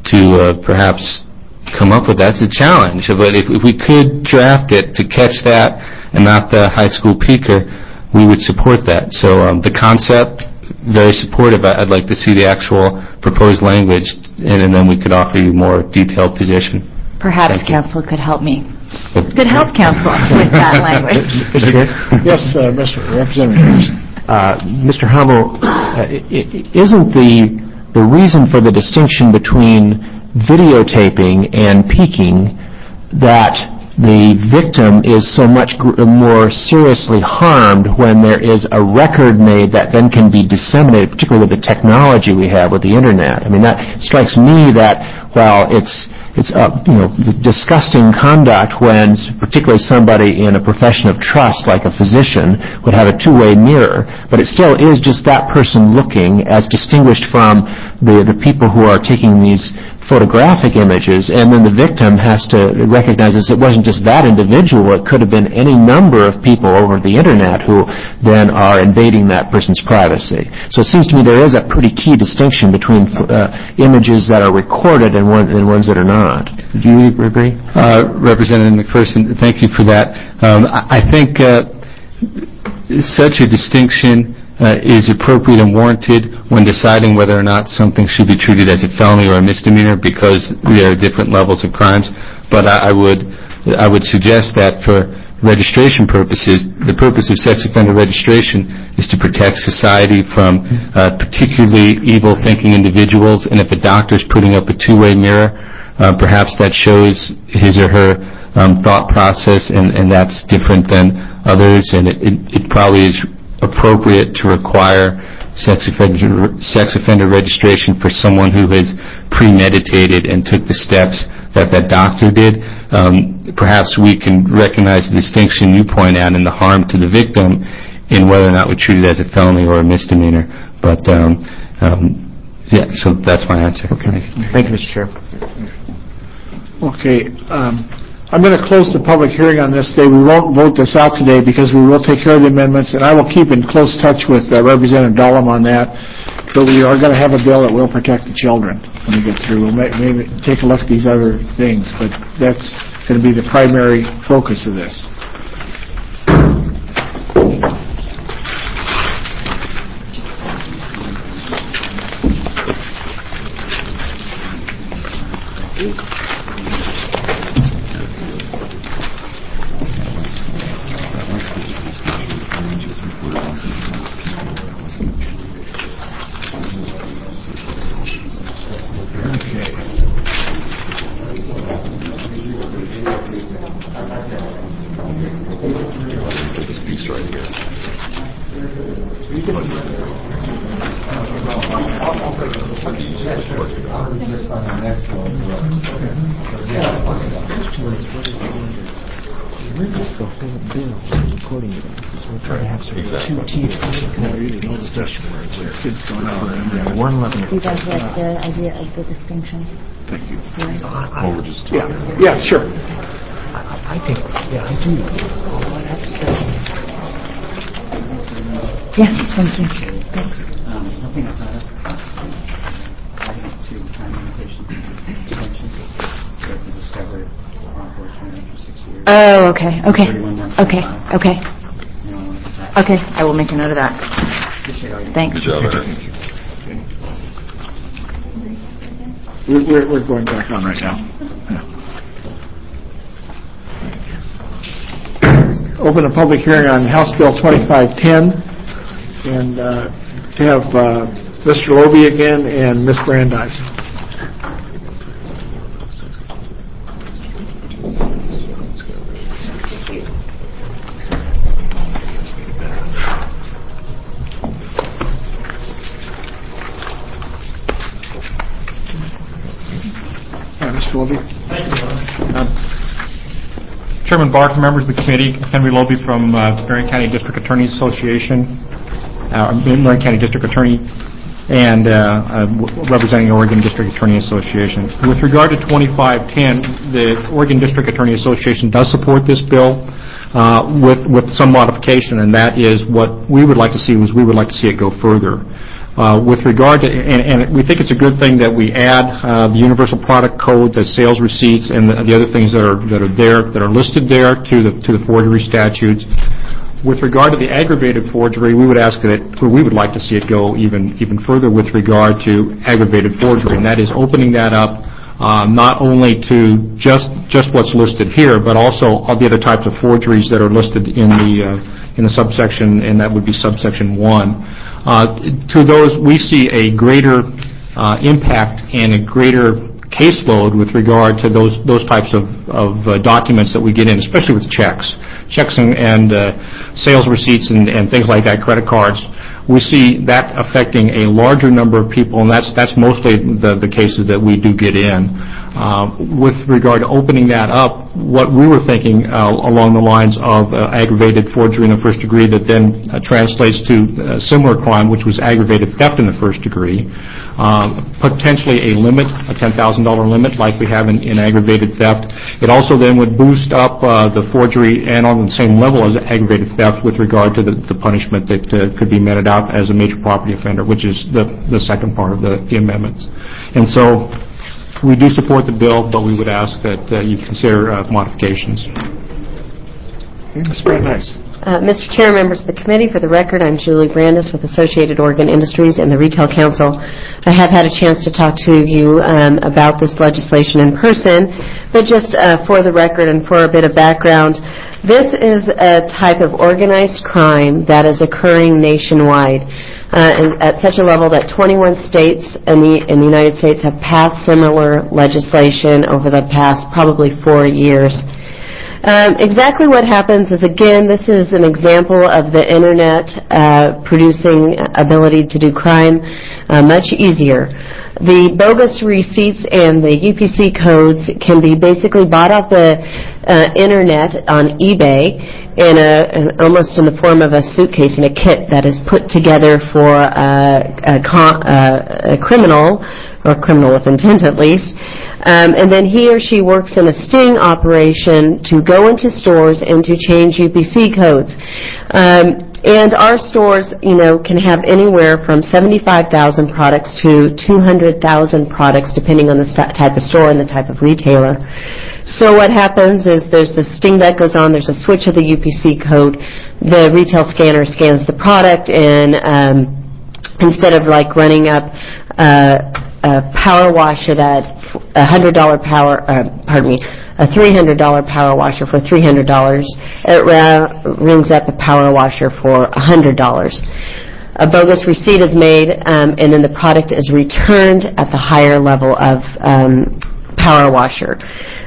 to uh, perhaps come up with that. It's a challenge, but if, if we could draft it to catch that and not the high school peaker, we would support that. So um, the concept, very supportive. I'd like to see the actual proposed language, and, and then we could offer you more detailed position. Perhaps council could help me. Could help council with that language. Mister Chair? Yes, uh, Mister Representative. Uh, Mister Hummel, uh, i- i- isn't the the reason for the distinction between videotaping and peaking that the victim is so much gr- more seriously harmed when there is a record made that then can be disseminated, particularly with the technology we have with the Internet? I mean, that strikes me that while it's It's, uh, you know, disgusting conduct when particularly somebody in a profession of trust, like a physician, would have a two-way mirror, but it still is just that person looking, as distinguished from the, the people who are taking these photographic images, and then the victim has to recognize that it wasn't just that individual, it could have been any number of people over the Internet who then are invading that person's privacy. So it seems to me there is a pretty key distinction between uh, images that are recorded and, one, and ones that are not. Do you agree? Uh, Representative McPherson, thank you for that. Um, I, I think uh, such a distinction uh, is appropriate and warranted when deciding whether or not something should be treated as a felony or a misdemeanor, because there are different levels of crimes. But I, I would I would suggest that for registration purposes, the purpose of sex offender registration is to protect society from uh, particularly evil-thinking individuals, and if a doctor's putting up a two-way mirror, uh, perhaps that shows his or her um, thought process, and, and that's different than others, and it, it, it probably is appropriate to require sex offender, sex offender registration for someone who has premeditated and took the steps that that doctor did. Um, perhaps we can recognize the distinction you point out in the harm to the victim in whether or not we treat it as a felony or a misdemeanor. But, um, um, yeah, so that's my answer. Okay. Thank you, Mister Chair. Okay. Um, I'm going to close the public hearing on this today. We won't vote this out today because we will take care of the amendments, and I will keep in close touch with uh, Representative Dahlem on that. But we are going to have a bill that will protect the children when we get through. We'll may, maybe take a look at these other things, but that's going to be the primary focus of this. You guys like the idea of the distinction? Thank you. Well, we're just Yeah, yeah, sure. I think, yeah, I do. All I have to say. Yes, thank you. Thanks. Um, nothing outside of I have two time limitations extensions that we discovered law enforcement after six years. Oh, okay, okay, thirty-one months okay, trial. okay, You know, that- okay. I will make a note of that. Appreciate all your- Thanks. Good job, Eric. We're, we're, we're going back on right now. Yeah. Open a public hearing on House Bill twenty-five ten, and uh, to have uh, Mister Loby again and Miz Brandeis. Yeah, Mister Loby. Thank you, um, Chairman Barker, members of the committee, Henry Loby from uh, Marion County District Attorneys Association, uh, Marion County District Attorney, and uh, uh, representing the Oregon District Attorney Association. With regard to twenty-five ten, the Oregon District Attorney Association does support this bill uh, with with some modification, and that is what we would like to see was we would like to see it go further. Uh, With regard to, and and we think it's a good thing that we add uh, the universal product code, the sales receipts, and the the other things that are that are there, that are listed there to the to the forgery statutes. With regard to the aggravated forgery, we would ask that, we would like to see it go even even further with regard to aggravated forgery, and that is opening that up uh, not only to just just what's listed here, but also all the other types of forgeries that are listed in the uh, in the subsection, and that would be subsection one. Uh, to those, we see a greater uh, impact and a greater caseload with regard to those those types of, of uh, documents that we get in, especially with checks, checks and, and uh, sales receipts and, and things like that, credit cards. We see that affecting a larger number of people, and that's that's mostly the, the cases that we do get in. Uh, with regard to opening that up, what we were thinking uh, along the lines of uh, aggravated forgery in the first degree that then uh, translates to a similar crime, which was aggravated theft in the first degree, uh, potentially a limit, a ten thousand dollars limit like we have in, in aggravated theft. It also then would boost up uh, the forgery and on the same level as aggravated theft with regard to the, the punishment that uh, could be meted out as a major property offender, which is the, the second part of the, the amendments. And so we do support the bill, but we would ask that uh, you consider uh, modifications. Okay, Miz Brandeis. Uh, Mister Chair, members of the committee, for the record, I'm Julie Brandis with Associated Oregon Industries and the Retail Council. I have had a chance to talk to you um, about this legislation in person, but just uh, for the record and for a bit of background, this is a type of organized crime that is occurring nationwide. Uh, and at such a level that twenty-one states in the, in the United States have passed similar legislation over the past probably four years. Um, exactly what happens is, again, this is an example of the Internet uh, producing ability to do crime uh, much easier. The bogus receipts and the U P C codes can be basically bought off the uh, Internet on eBay in a, in almost in the form of a suitcase and a kit that is put together for a, a, con, uh, a criminal, or criminal with intent at least, um, and then he or she works in a sting operation to go into stores and to change U P C codes. Um, and our stores, you know, can have anywhere from seventy-five thousand products to two hundred thousand products, depending on the st- type of store and the type of retailer. So what happens is there's the sting that goes on, there's a switch of the U P C code, the retail scanner scans the product, and um, instead of like running up uh, a power washer that a one hundred dollars power, uh, pardon me, a three hundred dollars power washer for three hundred dollars, it ra- rings up a power washer for one hundred dollars. A bogus receipt is made, um, and then the product is returned at the higher level of um, power washer.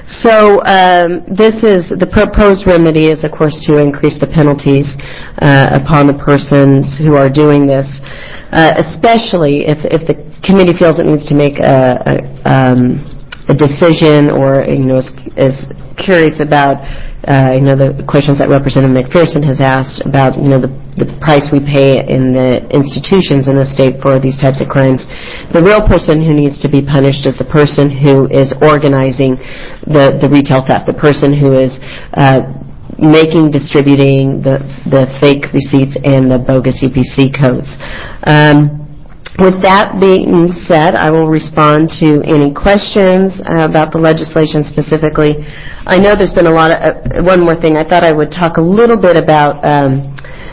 So um, this is, the proposed remedy is, of course, to increase the penalties uh, upon the persons who are doing this, uh, especially if, if the committee feels it needs to make a, a, um, a decision, or, you know, is, is curious about, uh, you know, the questions that Representative McPherson has asked about, you know, the, the price we pay in the institutions in the state for these types of crimes. The real person who needs to be punished is the person who is organizing the, the retail theft, the person who is uh, making, distributing the, the fake receipts and the bogus U P C codes. Um, With that being said, I will respond to any questions uh, about the legislation specifically. I know there's been a lot of, uh, one more thing, I thought I would talk a little bit about um,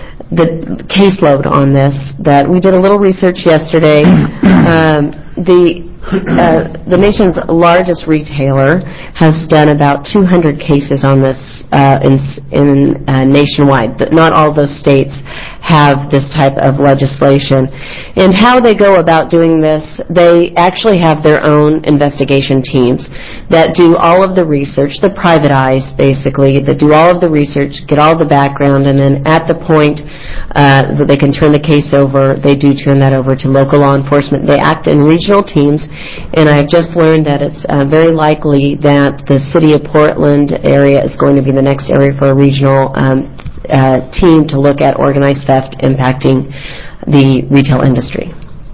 the caseload on this, that we did a little research yesterday. Um, the uh, the nation's largest retailer has done about two hundred cases on this uh, in, in uh, nationwide. Not all those states have this type of legislation. And how they go about doing this, they actually have their own investigation teams that do all of the research, the private eyes basically, that do all of the research, get all the background, and then at the point uh, that they can turn the case over, they do turn that over to local law enforcement. They act in regional teams, and I've just learned that it's uh, very likely that the city of Portland area is going to be the next area for a regional um, uh, team to look at organized theft impacting the retail industry.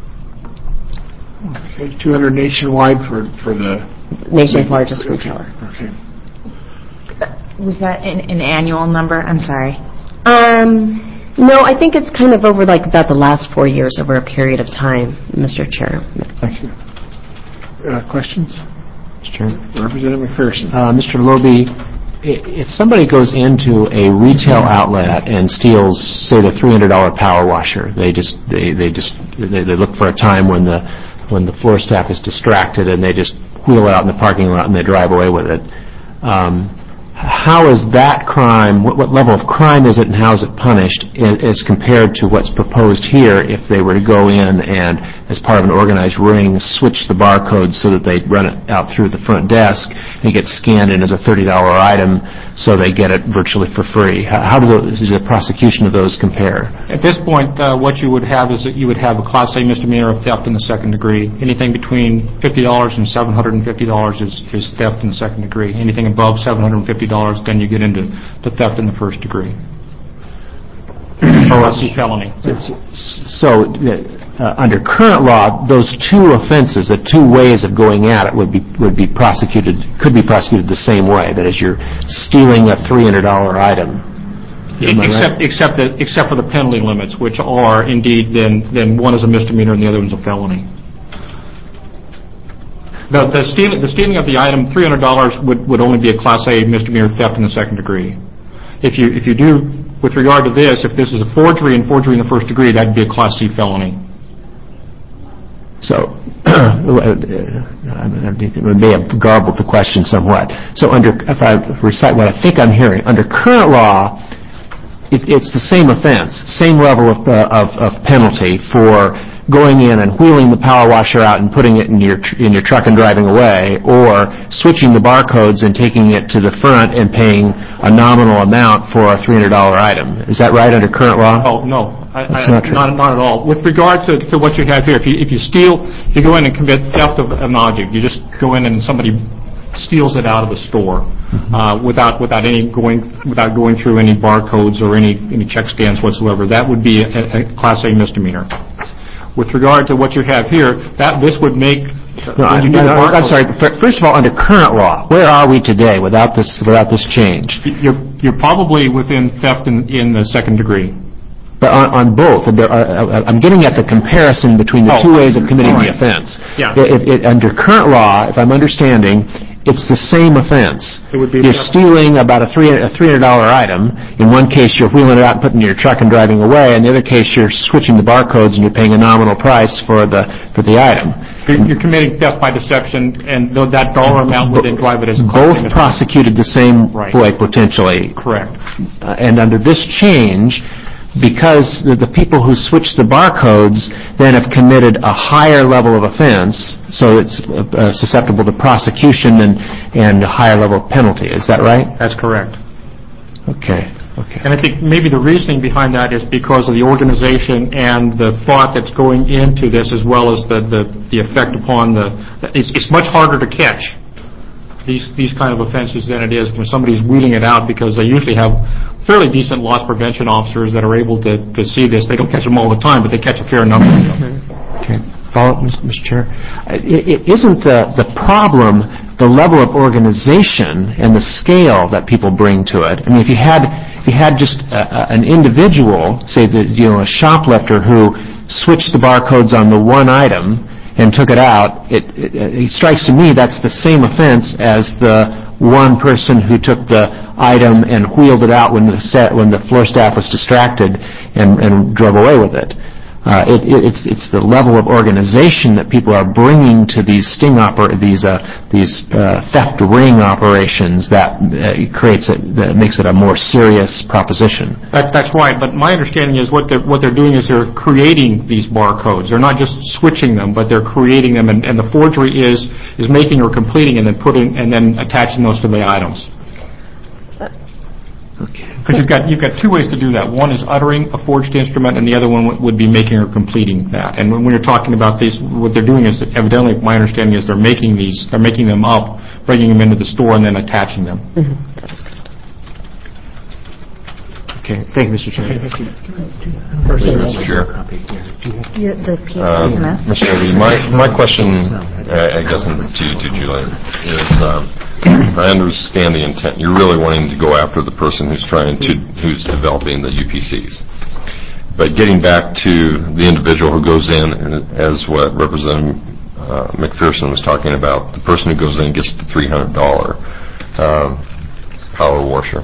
Okay, two hundred nationwide for, for the... Nation's largest retailer. Okay. Was that an, an annual number? I'm sorry. Um, No, I think it's kind of over like about the last four years, over a period of time, Mister Chair. Thank you. Uh, Questions? Mister Chairman. Representative McPherson. Uh, Mister Loby, i- if somebody goes into a retail outlet and steals, say, the three hundred dollar power washer, they just they they just they, they look for a time when the when the floor staff is distracted and they just wheel it out in the parking lot and they drive away with it. Um, how is that crime? What, what level of crime is it, and how is it punished as, as compared to what's proposed here? If they were to go in and, as part of an organized ring, switch the barcode so that they run it out through the front desk and it gets scanned in as a thirty dollar item, so they get it virtually for free. How, how do those, the prosecution of those compare? At this point, uh, what you would have is that you would have a Class A misdemeanor of theft in the second degree. Anything between fifty dollars and seven hundred fifty dollars is, is theft in the second degree. Anything above seven hundred fifty dollars, then you get into the theft in the first degree. Or a felony. So, uh, under current law, those two offenses, the two ways of going at it, would be would be prosecuted, could be prosecuted the same way. That is, you're stealing a three hundred dollar item. Except, right? except, that, except for the penalty limits, which are indeed then then one is a misdemeanor and the other one's a felony. The, the stealing the stealing of the item, three hundred dollars, would would only be a Class A misdemeanor theft in the second degree. If you if you do, with regard to this, if this is a forgery and forgery in the first degree, that'd be a Class C felony. So, I may have garbled the question somewhat. So, under, if I recite what I think I'm hearing, under current law, it, it's the same offense, same level of, uh, of, of penalty for going in and wheeling the power washer out and putting it in your tr- in your truck and driving away, or switching the barcodes and taking it to the front and paying a nominal amount for a three hundred dollar item. Is that right under current law? Oh, no. I, I, not, not, not at all. With regard to, to what you have here, if you if you steal, if you go in and commit theft of an object, you just go in and somebody steals it out of the store mm-hmm. uh, without without any going without going through any barcodes or any any check stands whatsoever. That would be a, a Class A misdemeanor. With regard to what you have here, that this would make. No, I, no, no, I'm sorry. First of all, under current law, where are we today without this without this change? You're you're probably within theft in, in the second degree. But on, on both, I'm getting at the comparison between the oh, two ways of committing right. the offense. Yeah. It, it, under current law, if I'm understanding, it's the same offense. It would be you're stealing about a three a three hundred dollar item. In one case, you're wheeling it out and putting it in your truck and driving away. In the other case, you're switching the barcodes and you're paying a nominal price for the for the item. You're, you're committing theft by deception, and that dollar amount would then drive it as a both prosecuted the same right. way potentially. Correct. Uh, and under this change, because the, the people who switch the barcodes then have committed a higher level of offense, so it's uh, uh, susceptible to prosecution and, and a higher level of penalty. Is that right? That's correct. Okay. Okay. And I think maybe the reasoning behind that is because of the organization and the thought that's going into this, as well as the, the, the effect upon the... It's, it's much harder to catch these these kind of offenses than it is when somebody's wheeling it out, because they usually have fairly decent loss prevention officers that are able to, to see this. They don't catch them all the time, but they catch a fair number of them. Okay. Follow up, Mister Chair. It, it isn't the, the problem the level of organization and the scale that people bring to it? I mean, if you had if you had just a, an individual, say, the, you know, a shoplifter who switched the barcodes on the one item and took it out, it, it, it strikes to me that's the same offense as the one person who took the item and wheeled it out when the set, when the floor staff was distracted and, and drove away with it. Uh, it, it it's it's the level of organization that people are bringing to these sting oper these uh, these uh, theft ring operations that uh, creates it that makes it a more serious proposition. That, that's right. But my understanding is what they're what they're doing is they're creating these barcodes. They're not just switching them, but they're creating them, and, and the forgery is is making or completing and then putting and then attaching those to the items. Okay. Because you've got you've got two ways to do that. One is uttering a forged instrument, and the other one would be making or completing that. And when you're talking about these, what they're doing is evidently, my understanding is they're making these, they're making them up, bringing them into the store, and then attaching them. Mm-hmm. That is good. Okay, thank you, Mister Chair. Thank you, Mister Chair. The P Uh, S M S? Mister Levy, my, my question, uh, I guess, to you, to Julie, is um, I understand the intent. You're really wanting to go after the person who's trying to, who's developing the U P Cs. But getting back to the individual who goes in, and as what Representative uh, McPherson was talking about, the person who goes in gets the three hundred dollars uh, power washer.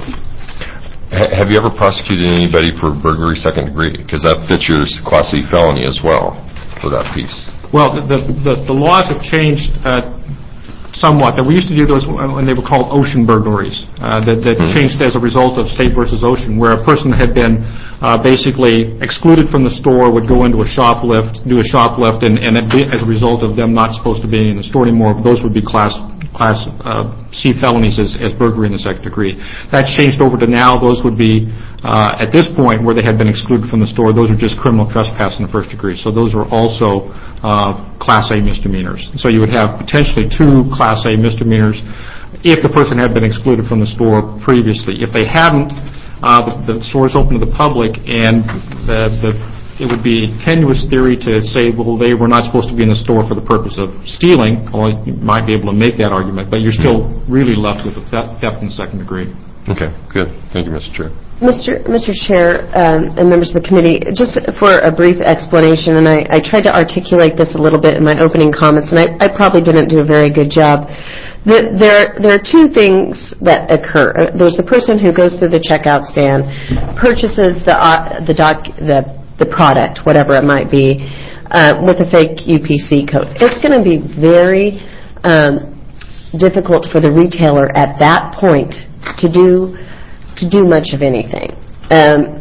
H- have you ever prosecuted anybody for burglary second degree? Because that fits your Class C felony as well for that piece. Well, the, the, the laws have changed uh, somewhat. That we used to do those when they were called ocean burglaries. Uh, that that mm-hmm. changed as a result of State versus Ocean, where a person had been uh, basically excluded from the store, would go into a shoplift, do a shoplift, and, and be, as a result of them not supposed to be in the store anymore, those would be class Class uh, C felonies as, as burglary in the second degree. That's changed over to now. Those would be, uh, at this point, where they had been excluded from the store, those are just criminal trespass in the first degree. So those are also uh, Class A misdemeanors. So you would have potentially two Class A misdemeanors if the person had been excluded from the store previously. If they hadn't, uh, the, the store is open to the public, and the, the it would be a tenuous theory to say, well, they were not supposed to be in the store for the purpose of stealing, although you might be able to make that argument, but you're still really left with a theft, theft in the second degree. Okay, good. Thank you, Mister Chair. Mister Mister Chair um, and members of the committee, just for a brief explanation, and I, I tried to articulate this a little bit in my opening comments, and I, I probably didn't do a very good job. The, there, there are two things that occur. There's the person who goes through the checkout stand, purchases the uh, the doc, the the product, whatever it might be, uh, with a fake U P C code. It's going to be very um, difficult for the retailer at that point to do to do much of anything. Um,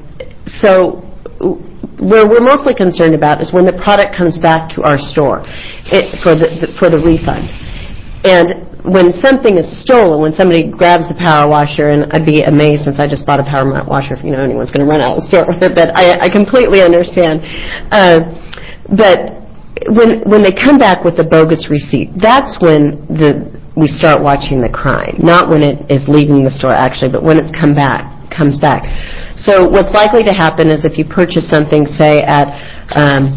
so where we're mostly concerned about is when the product comes back to our store it, for the, the for the refund. And when something is stolen, when somebody grabs the power washer, and I'd be amazed since I just bought a power washer if you know anyone's going to run out of the store with it, but I, I completely understand. Uh, but when when they come back with the bogus receipt, that's when the we start watching the crime, not when it is leaving the store actually, but when it's come back comes back. So what's likely to happen is if you purchase something, say at um,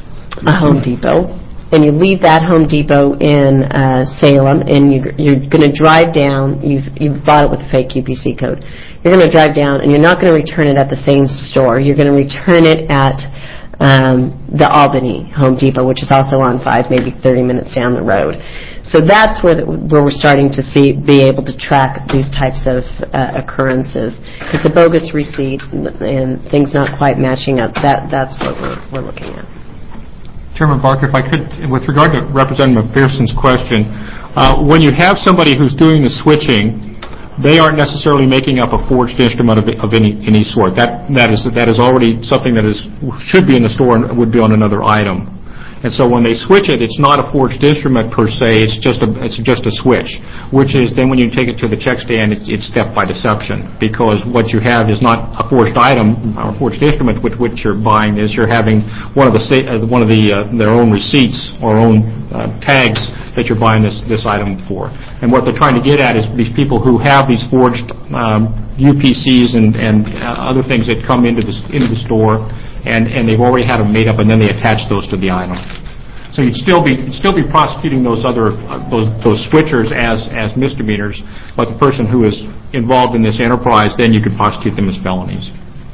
a Home Depot, and you leave that Home Depot in uh, Salem, and you, you're going to drive down, you've, you've bought it with a fake U P C code. You're going to drive down, and you're not going to return it at the same store. You're going to return it at um, the Albany Home Depot, which is also on five, maybe thirty minutes down the road. So that's where, the, where we're starting to see, be able to track these types of uh, occurrences. Because the bogus receipt and things not quite matching up, that, that's what we're, we're looking at. Chairman Barker, if I could, with regard to Representative McPherson's question, uh, when you have somebody who's doing the switching, they aren't necessarily making up a forged instrument of, of any any sort. That that is that is already something that is should be in the store and would be on another item. And so when they switch it, it's not a forged instrument per se. It's just a it's just a switch, which is then when you take it to the check stand, it, it's theft by deception, because what you have is not a forged item or a forged instrument with which you're buying. Is you're having one of the uh, one of the uh, their own receipts or own uh, tags that you're buying this this item for. And what they're trying to get at is these people who have these forged um, U P Cs and and uh, other things that come into the into the store. And, and they've already had them made up, and then they attach those to the item. So you'd still be you'd still be prosecuting those other uh, those those switchers as as misdemeanors, but the person who is involved in this enterprise, then you could prosecute them as felonies.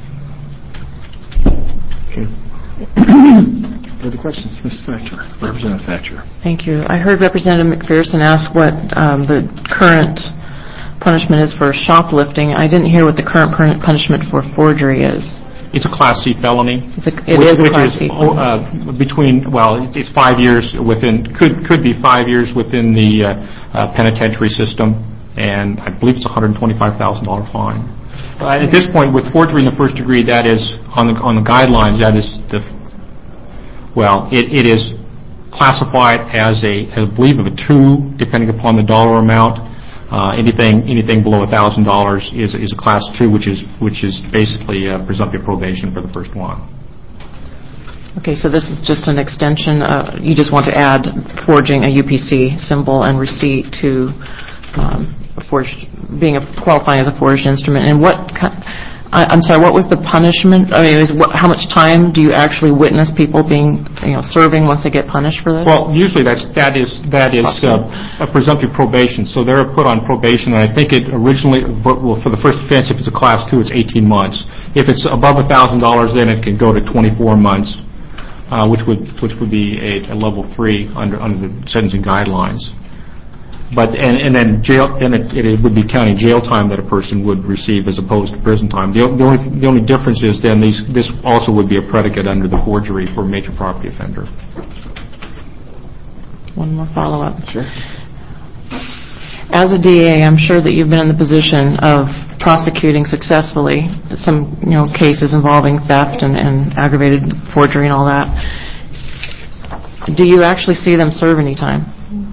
Okay. Further questions, Miz Thatcher, Representative Thatcher. Thank you. I heard Representative McPherson ask what um, the current punishment is for shoplifting. I didn't hear what the current punishment for forgery is. It's a Class C felony. It's a, it which, is a which Class is, C felony. Uh, between, well, it's five years within, could could be five years within the uh, uh, penitentiary system, and I believe it's a one hundred twenty-five thousand dollars fine. Uh, at this point, with forgery in the first degree, that is, on the on the guidelines, that is the, well, it, it is classified as a, I believe, of a two, depending upon the dollar amount. Uh, anything anything below a thousand dollars is is a class two, which is which is basically uh, presumptive probation for the first one. Okay, so this is just an extension. Uh, you just want to add forging a U P C symbol and receipt to um, a forged, being a, qualifying as a forged instrument. And what I- I'm sorry, what was the punishment? I mean, is what, how much time do you actually witness people being, you know, serving once they get punished for this? Well, usually that's, that is, that is uh, a presumptive probation, so they're put on probation, and I think it originally, well, for the first offense, if it's a class two, it's eighteen months. If it's above one thousand dollars, then it can go to twenty-four months, uh, which would, which would be a, a level three under, under the sentencing guidelines. But, and, and then jail, then it, it would be county jail time that a person would receive as opposed to prison time. The, the only, the only difference is then these, this also would be a predicate under the forgery for a major property offender. One more follow-up. Sure. As a D A, I'm sure that you've been in the position of prosecuting successfully some, you know, cases involving theft and, and aggravated forgery and all that. Do you actually see them serve any time?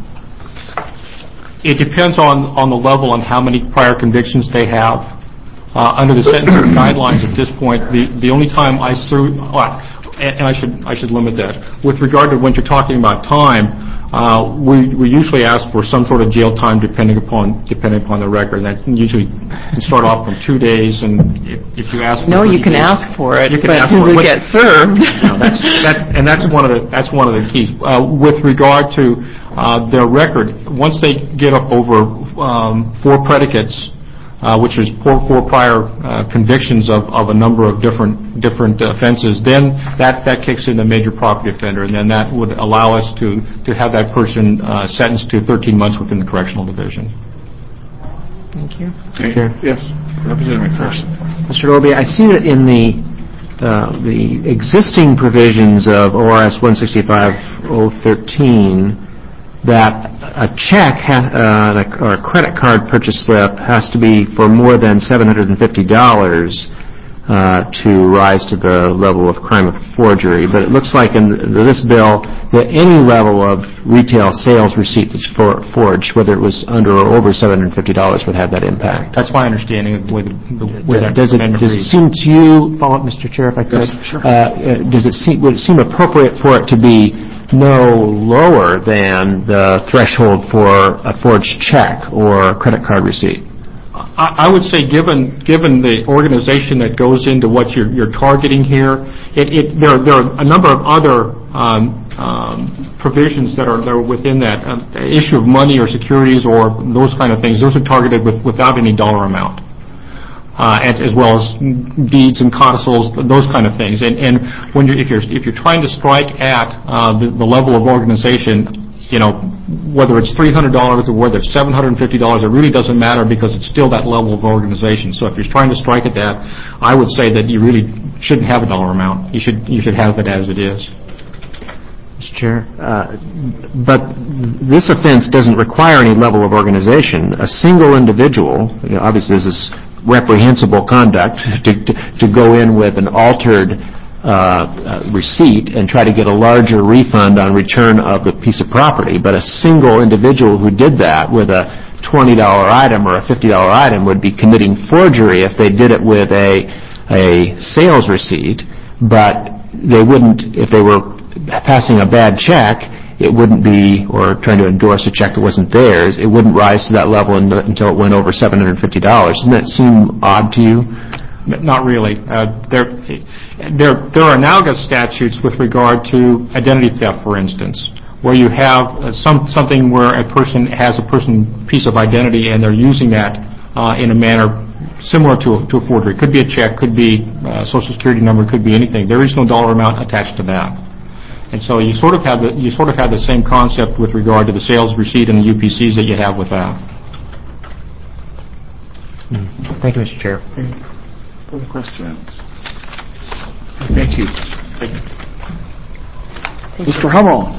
It depends on, on the level and how many prior convictions they have. Uh, under the sentencing guidelines at this point, the, the only time I serve, uh, and, and I should I should limit that. With regard to when you're talking about time, uh, we we usually ask for some sort of jail time depending upon depending upon the record. And that can usually can start off from two days, and if, if you ask for No, you can days, ask for it, you can but ask does for it it. get served? No, that's, that, and that's one of the that's one of the keys. Uh, with regard to uh, their record, once they get up over um, four predicates, uh, which is four, four prior uh, convictions of, of a number of different different offenses, then that, that kicks in the major property offender, and then that would allow us to to have that person uh, sentenced to thirteen months within the correctional division. Thank you. Okay. Yes, Representative McPherson. Mister Loby, I see that in the uh, the existing provisions of O R S one sixty-five oh thirteen that a check ha- uh, or a credit card purchase slip has to be for more than seven hundred fifty dollars uh, to rise to the level of crime of forgery. But it looks like in this bill that any level of retail sales receipt that's for, forged, whether it was under or over seven hundred fifty dollars, would have that impact. That's my understanding of the way, the, the way that Does it, amendment does it reads. seem to you, follow up, Mister Chair, if I could? Yes, sure. Uh, uh, does it seem, would it seem appropriate for it to be no lower than the threshold for a forged check or credit card receipt? I I would say, given given the organization that goes into what you're, you're targeting here, it, it, there, there are a number of other um, um, provisions that are, that are within that. Um, issue of money or securities or those kind of things, those are targeted with, without any dollar amount. Uh, and, as well as deeds and codicils, those kind of things. And, and when you're, if you're if you're trying to strike at uh, the, the level of organization, you know, whether it's three hundred dollars or whether it's seven hundred fifty dollars, it really doesn't matter because it's still that level of organization. So if you're trying to strike at that, I would say that you really shouldn't have a dollar amount. You should you should have it as it is. Mister Chair, uh, but this offense doesn't require any level of organization. A single individual, you know, obviously this is reprehensible conduct, to, to, to go in with an altered uh, uh, receipt and try to get a larger refund on return of the piece of property. But a single individual who did that with a twenty dollar item or a fifty dollar item would be committing forgery if they did it with a, a sales receipt, but they wouldn't, if they were passing a bad check, it wouldn't be, or trying to endorse a check that wasn't theirs, it wouldn't rise to that level in, until it went over seven hundred fifty dollars. Doesn't that seem odd to you? Not really. Uh, there, there, there are analogous statutes with regard to identity theft, for instance, where you have uh, some something where a person has a person piece of identity and they're using that uh, in a manner similar to a, to a forgery. Could be a check, could be a social security number, could be anything. There is no dollar amount attached to that. And so you sort of have the you sort of have the same concept with regard to the sales receipt and the U P Cs that you have with that. Thank you, Mister Chair. Further questions? Thank you. Thank you. Mister Hummel.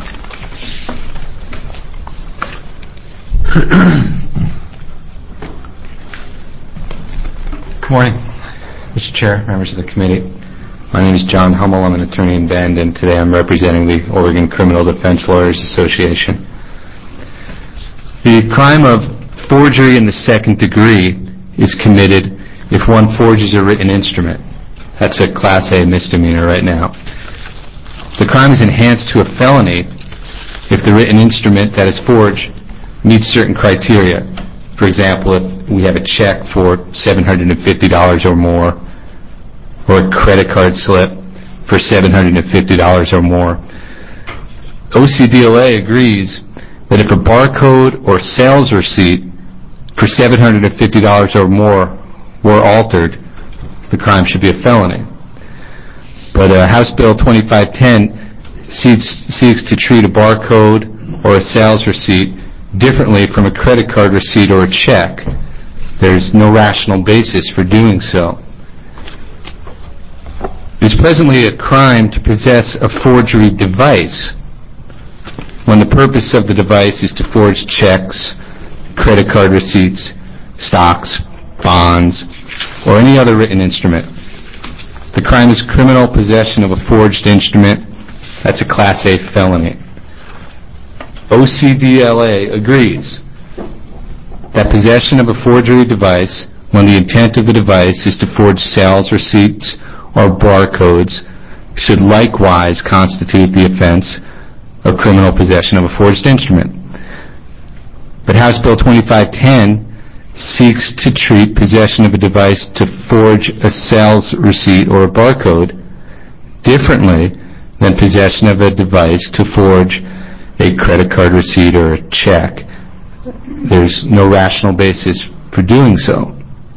Good morning, Mister Chair, members of the committee. My name is John Hummel. I'm an attorney in Bend, and today I'm representing the Oregon Criminal Defense Lawyers Association. The crime of forgery in the second degree is committed if one forges a written instrument. That's a Class A misdemeanor right now. The crime is enhanced to a felony if the written instrument that is forged meets certain criteria. For example, if we have a check for seven hundred fifty dollars or more, or a credit card slip for seven hundred fifty dollars or more. O C D L A agrees that if a barcode or sales receipt for seven hundred fifty dollars or more were altered, the crime should be a felony. But uh, House Bill twenty-five ten seeks, seeks to treat a barcode or a sales receipt differently from a credit card receipt or a check. There's no rational basis for doing so. It is presently a crime to possess a forgery device when the purpose of the device is to forge checks, credit card receipts, stocks, bonds, or any other written instrument. The crime is criminal possession of a forged instrument. That's a Class A felony. O C D L A agrees that possession of a forgery device when the intent of the device is to forge sales receipts or barcodes should likewise constitute the offense of criminal possession of a forged instrument. But House Bill twenty-five ten seeks to treat possession of a device to forge a sales receipt or a barcode differently than possession of a device to forge a credit card receipt or a check. There's no rational basis for doing so.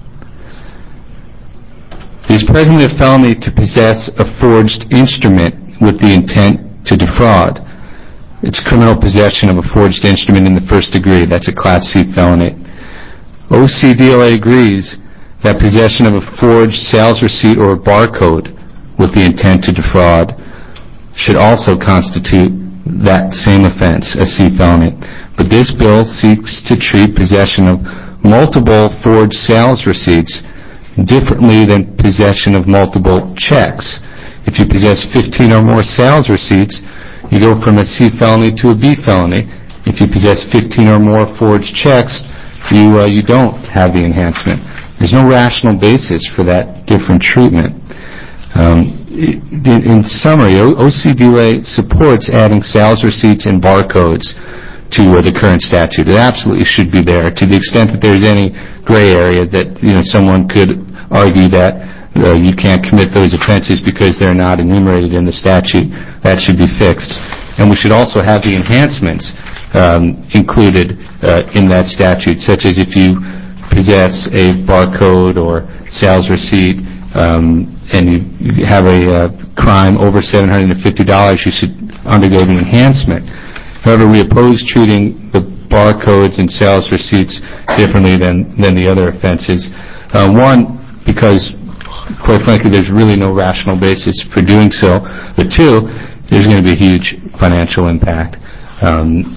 It is presently a felony to possess a forged instrument with the intent to defraud. It's criminal possession of a forged instrument in the first degree. That's a Class C felony. O C D L A agrees that possession of a forged sales receipt or a barcode with the intent to defraud should also constitute that same offense, a C felony. But this bill seeks to treat possession of multiple forged sales receipts differently than possession of multiple checks. If you possess fifteen or more sales receipts, you go from a C felony to a B felony. If you possess fifteen or more forged checks, you uh, you don't have the enhancement. There's no rational basis for that different treatment. Um, in, in summary, O C D L A supports adding sales receipts and barcodes to uh, the current statute. It absolutely should be there. To the extent that there's any gray area that you know someone could argue that uh, you can't commit those offenses because they're not enumerated in the statute, that should be fixed. And we should also have the enhancements um, included uh, in that statute, such as if you possess a barcode or sales receipt um, and you, you have a uh, crime over seven hundred fifty dollars, you should undergo the enhancement. However, we oppose treating the barcodes and sales receipts differently than, than the other offenses. Uh, one, because, quite frankly, there's really no rational basis for doing so. But two, there's going to be a huge financial impact. Um,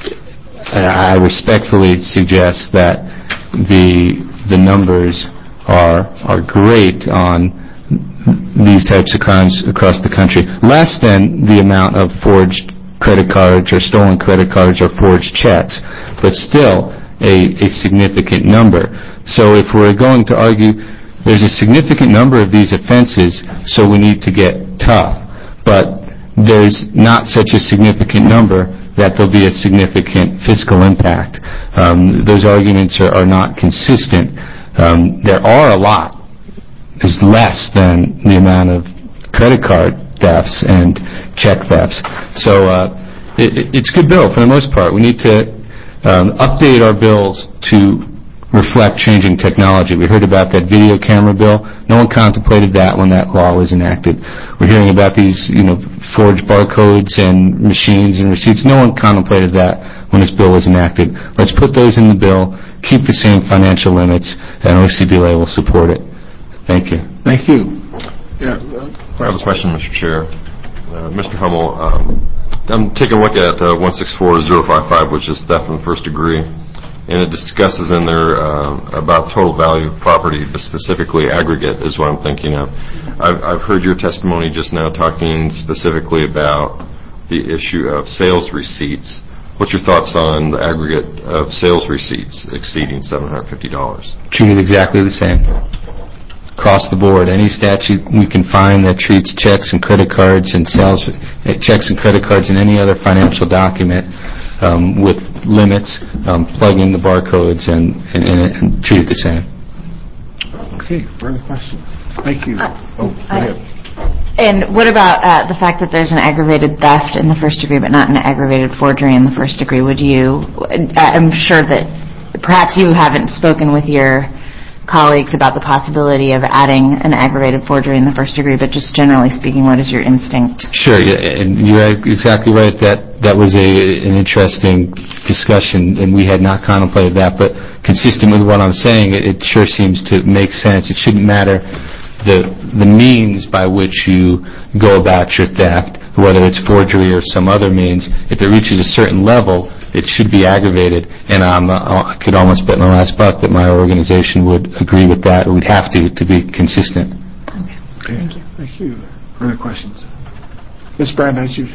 I respectfully suggest that the the numbers are are great on these types of crimes across the country, less than the amount of forged credit cards or stolen credit cards or forged checks, but still a, a significant number. So if we're going to argue there's a significant number of these offenses, so we need to get tough, but there's not such a significant number that there'll be a significant fiscal impact. Um, those arguments are, are not consistent. Um, there are a lot. There's less than the amount of credit card thefts and check thefts. So uh, it, it's a good bill for the most part. We need to um, update our bills to reflect changing technology. We heard about that video camera bill. No one contemplated that when that law was enacted. We're hearing about these, you know, forged barcodes and machines and receipts. No one contemplated that when this bill was enacted. Let's put those in the bill, keep the same financial limits, and O C D L A will support it. Thank you. Thank you. Yeah. I have a question, Mister Chair. Uh, Mister Hummel, um, I'm taking a look at uh, one six four zero five five, which is theft in the first degree, and it discusses in there uh, about total value of property, but specifically aggregate is what I'm thinking of. I've, I've heard your testimony just now talking specifically about the issue of sales receipts. What's your thoughts on the aggregate of sales receipts exceeding seven hundred fifty dollars? Treated exactly the same. Across the board, any statute we can find that treats checks and credit cards and sales uh, checks and credit cards and any other financial document um, with limits, um, plug in the barcodes and, and, and treat it the same. Okay, further questions? Thank you. Oh, go ahead. And what about uh, the fact that there's an aggravated theft in the first degree but not an aggravated forgery in the first degree? Would you, I'm sure that perhaps you haven't spoken with your colleagues about the possibility of adding an aggravated forgery in the first degree, but just generally speaking, what is your instinct? Sure, yeah, and you're exactly right. That that was a an interesting discussion, and we had not contemplated that. But consistent with what I'm saying, it, it sure seems to make sense. It shouldn't matter the the means by which you go about your theft, whether it's forgery or some other means. If it reaches a certain level, it should be aggravated, and um, I could almost bet my last buck that my organization would agree with that, or we'd have to, to be consistent. Okay. Thank you. Thank you. Further questions? Miz Brandeis, you...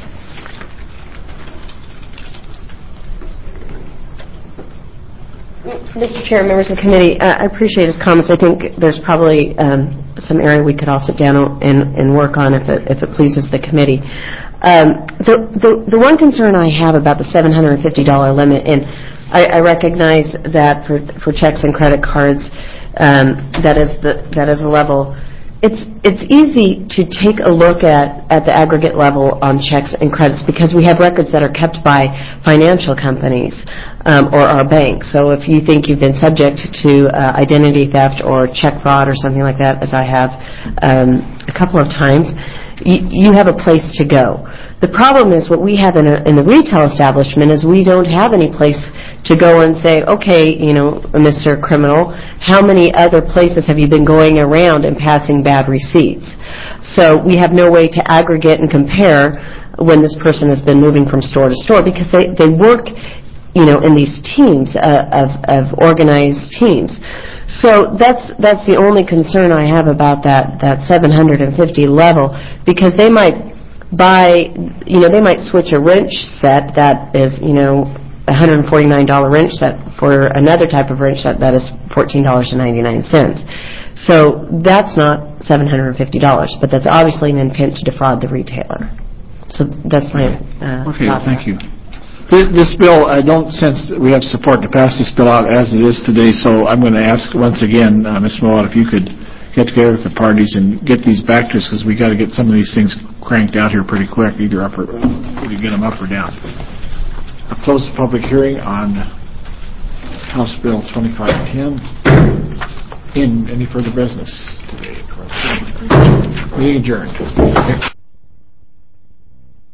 Mister Chair, members of the committee, uh, I appreciate his comments. I think there's probably um, some area we could all sit down and, and work on if it, if it pleases the committee. Um, the, the, the one concern I have about the seven hundred fifty dollars limit, and I, I recognize that for, for checks and credit cards, um, that is the that is a level. It's it's easy to take a look at, at the aggregate level on checks and credits because we have records that are kept by financial companies um, or our banks. So if you think you've been subject to uh, identity theft or check fraud or something like that, as I have um, a couple of times, you, you have a place to go. The problem is what we have in, a, in the retail establishment is we don't have any place to go and say, okay, you know, Mister Criminal, how many other places have you been going around and passing bad receipts? So we have no way to aggregate and compare when this person has been moving from store to store because they, they work, you know, in these teams uh, of, of organized teams. So that's that's the only concern I have about that, that seven hundred fifty level because they might buy, you know, they might switch a wrench set that is, you know, a one hundred forty-nine dollars wrench set for another type of wrench set that is fourteen dollars and ninety-nine cents. So that's not seven hundred fifty dollars, but that's obviously an intent to defraud the retailer. So that's my uh, Okay, thought. thank you. This, this bill, I don't sense that we have support to pass this bill out as it is today, so I'm going to ask once again, uh, Miz Millard, if you could get together with the parties and get these back to us because we got to get some of these things cranked out here pretty quick, either up or we get them up or down. I'll close the public hearing on House Bill twenty-five ten. In any further business today? Meeting adjourned.